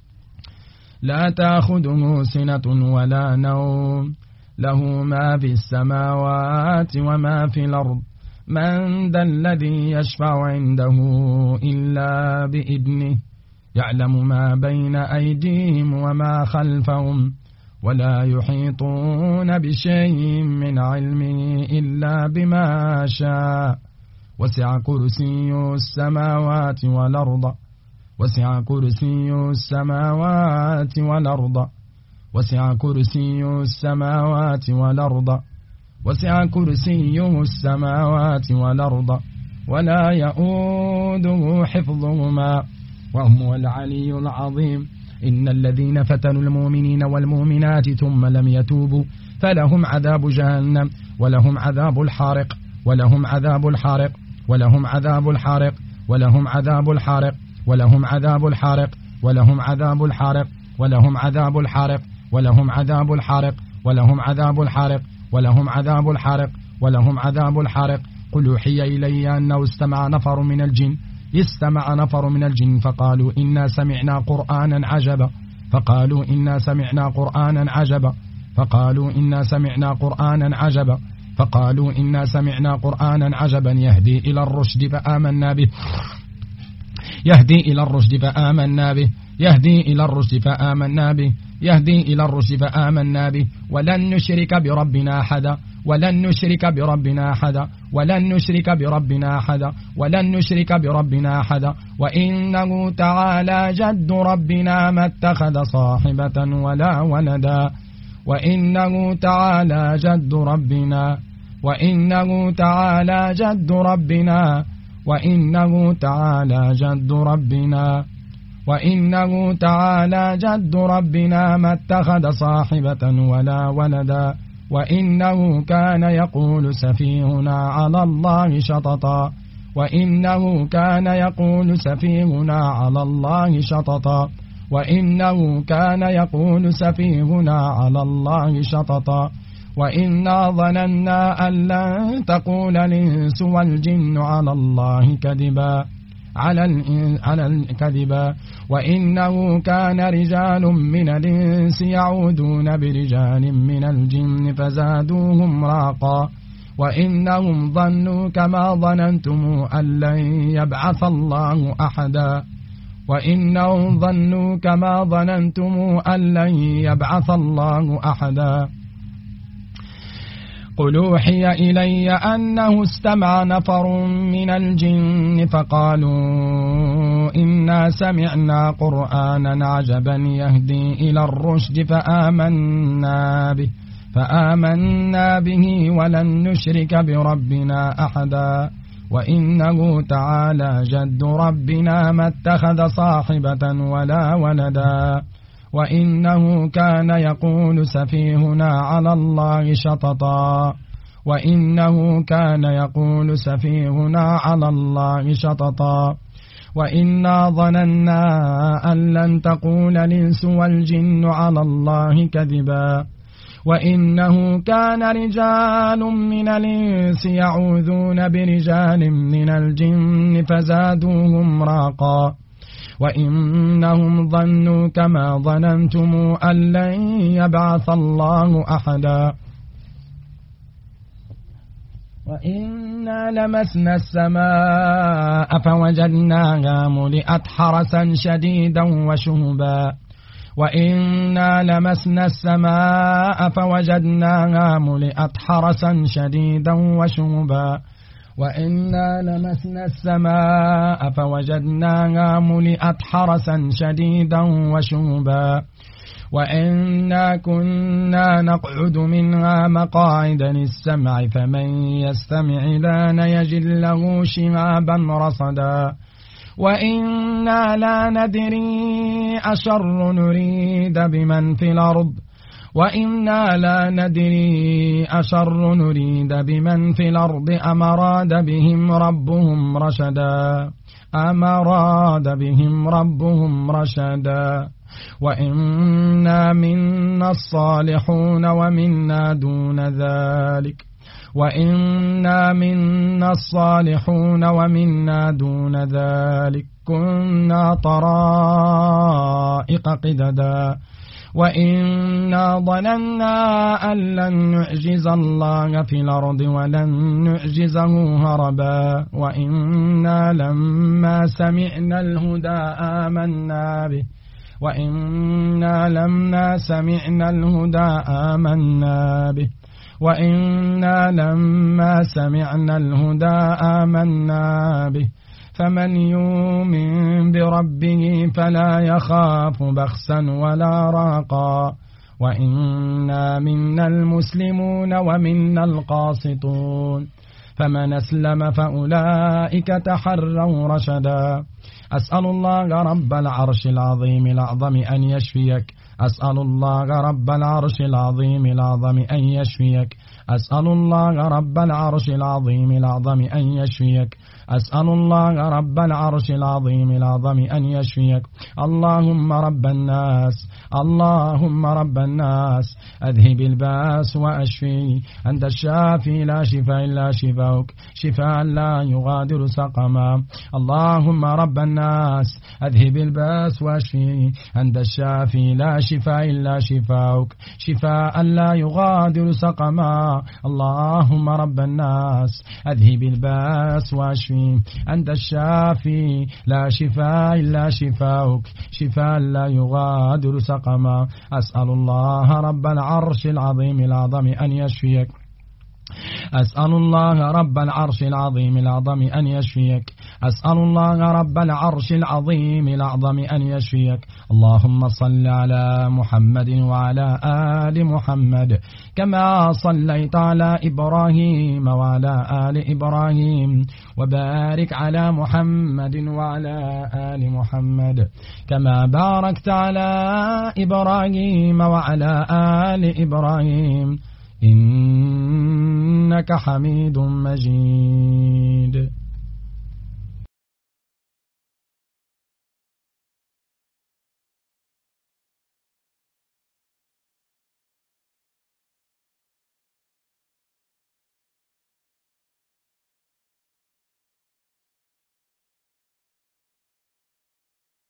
لا تأخذه سنة ولا نوم له ما في السماوات وما في الأرض من ذا الذي يشفع عنده إلا بإذنه يعلم ما بين أيديهم وما خلفهم ولا يحيطون بشيء من علمه إلا بما شاء وسع كرسي السماوات والأرض وسع كرسي السماوات والأرض وسع كرسي السماوات والأرض وسع كرسيه السماوات والأرض ولا يؤوده حفظهما وهو العلي العظيم. إن الذين فتنوا المؤمنين والمؤمنات ثم لم يتوبوا فلهم عذاب جهنم ولهم عذاب الحارق ولهم عذاب الحارق ولهم عذاب الحارق ولهم عذاب الحارق ولهم عذاب الحارق ولهم عذاب الحارق ولهم عذاب الحارق ولهم عذاب الحارق ولهم عذاب الحارق ولهم عذاب الحارق ولهم عذاب الحارق. قل أوحي إلي أنه استمع نفر من الجن استمع نفر من الجن فقالوا إنا سمعنا قرآنا عجبا فقالوا إنا سمعنا قرآنا عجبا فقالوا إنا سمعنا قرآنا عجبا فقالوا إنا سمعنا قرآنا عجبا يهدي إلى الرشد فآمنا به يهدي إلى الرشد فآمنا به يهدي إلى الرشد فآمنا به يهدي إلى الرشد فآمنا به ولن نشرك بربنا أحدا ولن نشرك بربنا أحدا ولن نشرك بربنا أحدا ولن نشرك بربنا أحدا وإنه تعالى جد ربنا ما اتخذ صاحبة ولا ولدا وإنه تعالى جد ربنا وإنه تعالى جد ربنا وإنه تعالى جد ربنا وإنه تعالى جد ربنا ما اتخذ صاحبة ولا ولدا وإنه كان يقول سفيهنا على الله شططا وإنه كان يقول سفيهنا على الله شططا وإنه كان يقول سفيهنا على الله شططا وإنا ظننا أن لن تقول الإنس والجن على الله كذبا على على الكذبا وإنه كان رجال من الإنس يعودون برجال من الجن فزادوهم راقا وإنهم ظنوا كما ظننتم أن لن يبعث الله أحدا وإنهم ظنوا كما ظننتم أن لن يبعث الله أحدا. قل أوحي إلي أنه استمع نفر من الجن فقالوا إنا سمعنا قرآنا عجبا يهدي إلى الرشد فآمنا به فآمنا به ولن نشرك بربنا أحدا وإنه تعالى جد ربنا ما اتخذ صاحبة ولا ولدا وإنه كان يقول سفيهنا على الله شططا وإنه كان يقول سفيهنا على الله شططا وإنا ظننا أن لن تقول الإنس والجن على الله كذبا وإنه كان رجال من الإنس يعوذون برجال من الجن فزادوهم رهقا وإنهم ظنوا كما ظننتم أن لن يبعث الله أحدا وإنا لمسنا السماء فوجدناها ملئت حرسا شديدا وشهبا وإنا لمسنا السماء فوجدناها ملئت حرسا شديدا وشهبا وإنا لمسنا السماء فوجدناها ملئت حرسا شديدا وشهبا وإنا كنا نقعد منها مقاعد للسمع فمن يستمع الآن يجد له شهابا رصدا وإنا لا ندري أشر نريد بمن في الأرض وإنا لا ندري أشر نريد بمن في الأرض أم أراد بهم ربهم رشدا أم أراد بهم ربهم رشدا وإنا منا الصالحون ومنا دون ذلك وإنا منا الصالحون ومنا دون ذلك كنا طرائق قددا وإنا ظننا أن لن نعجز الله في الأرض ولن نعجزه هربا وإنا لما سمعنا الهدى آمنا به وإنا لما سمعنا الهدى آمنا به وإنا لما سمعنا الهدى آمنا به فمن يؤمن بربه فلا يخاف بخسا ولا رهقا وإنا منا المسلمون ومنا القاسطون فمن أسلم فأولئك تحروا رشدا أسأل الله رب العرش العظيم الأعظم أن يشفيك أسأل الله رب العرش العظيم الأعظم أن يشفيك أسأل الله رب العرش العظيم الأعظم أن يشفيك أسأل الله رب العرش العظيم الأعظم أن يشفيك اللهم رب الناس اللهم رب الناس أذهب الباس وأشفي أنت الشافي لا شفاء إلا شفاؤك شفاء لا يغادر سقما اللهم رب الناس أذهب الباس وأشفي أنت الشافي لا شفاء إلا شفاؤك شفاء لا يغادر سقما اللهم رب الناس أذهب الباس وأشفي أنت الشافي لا شفاء إلا شفاؤك شفاء لا يغادر سقما أسأل الله رب العرش العظيم الأعظم أن يشفيك أسأل الله رب العرش العظيم الأعظم أن يشفيك أسأل الله رب العرش العظيم الأعظم أن يشفيك اللهم صل على محمد وعلى آل محمد كما صليت على إبراهيم وعلى آل إبراهيم وبارك على محمد وعلى آل محمد كما باركت على إبراهيم وعلى آل إبراهيم إنك حميد مجيد.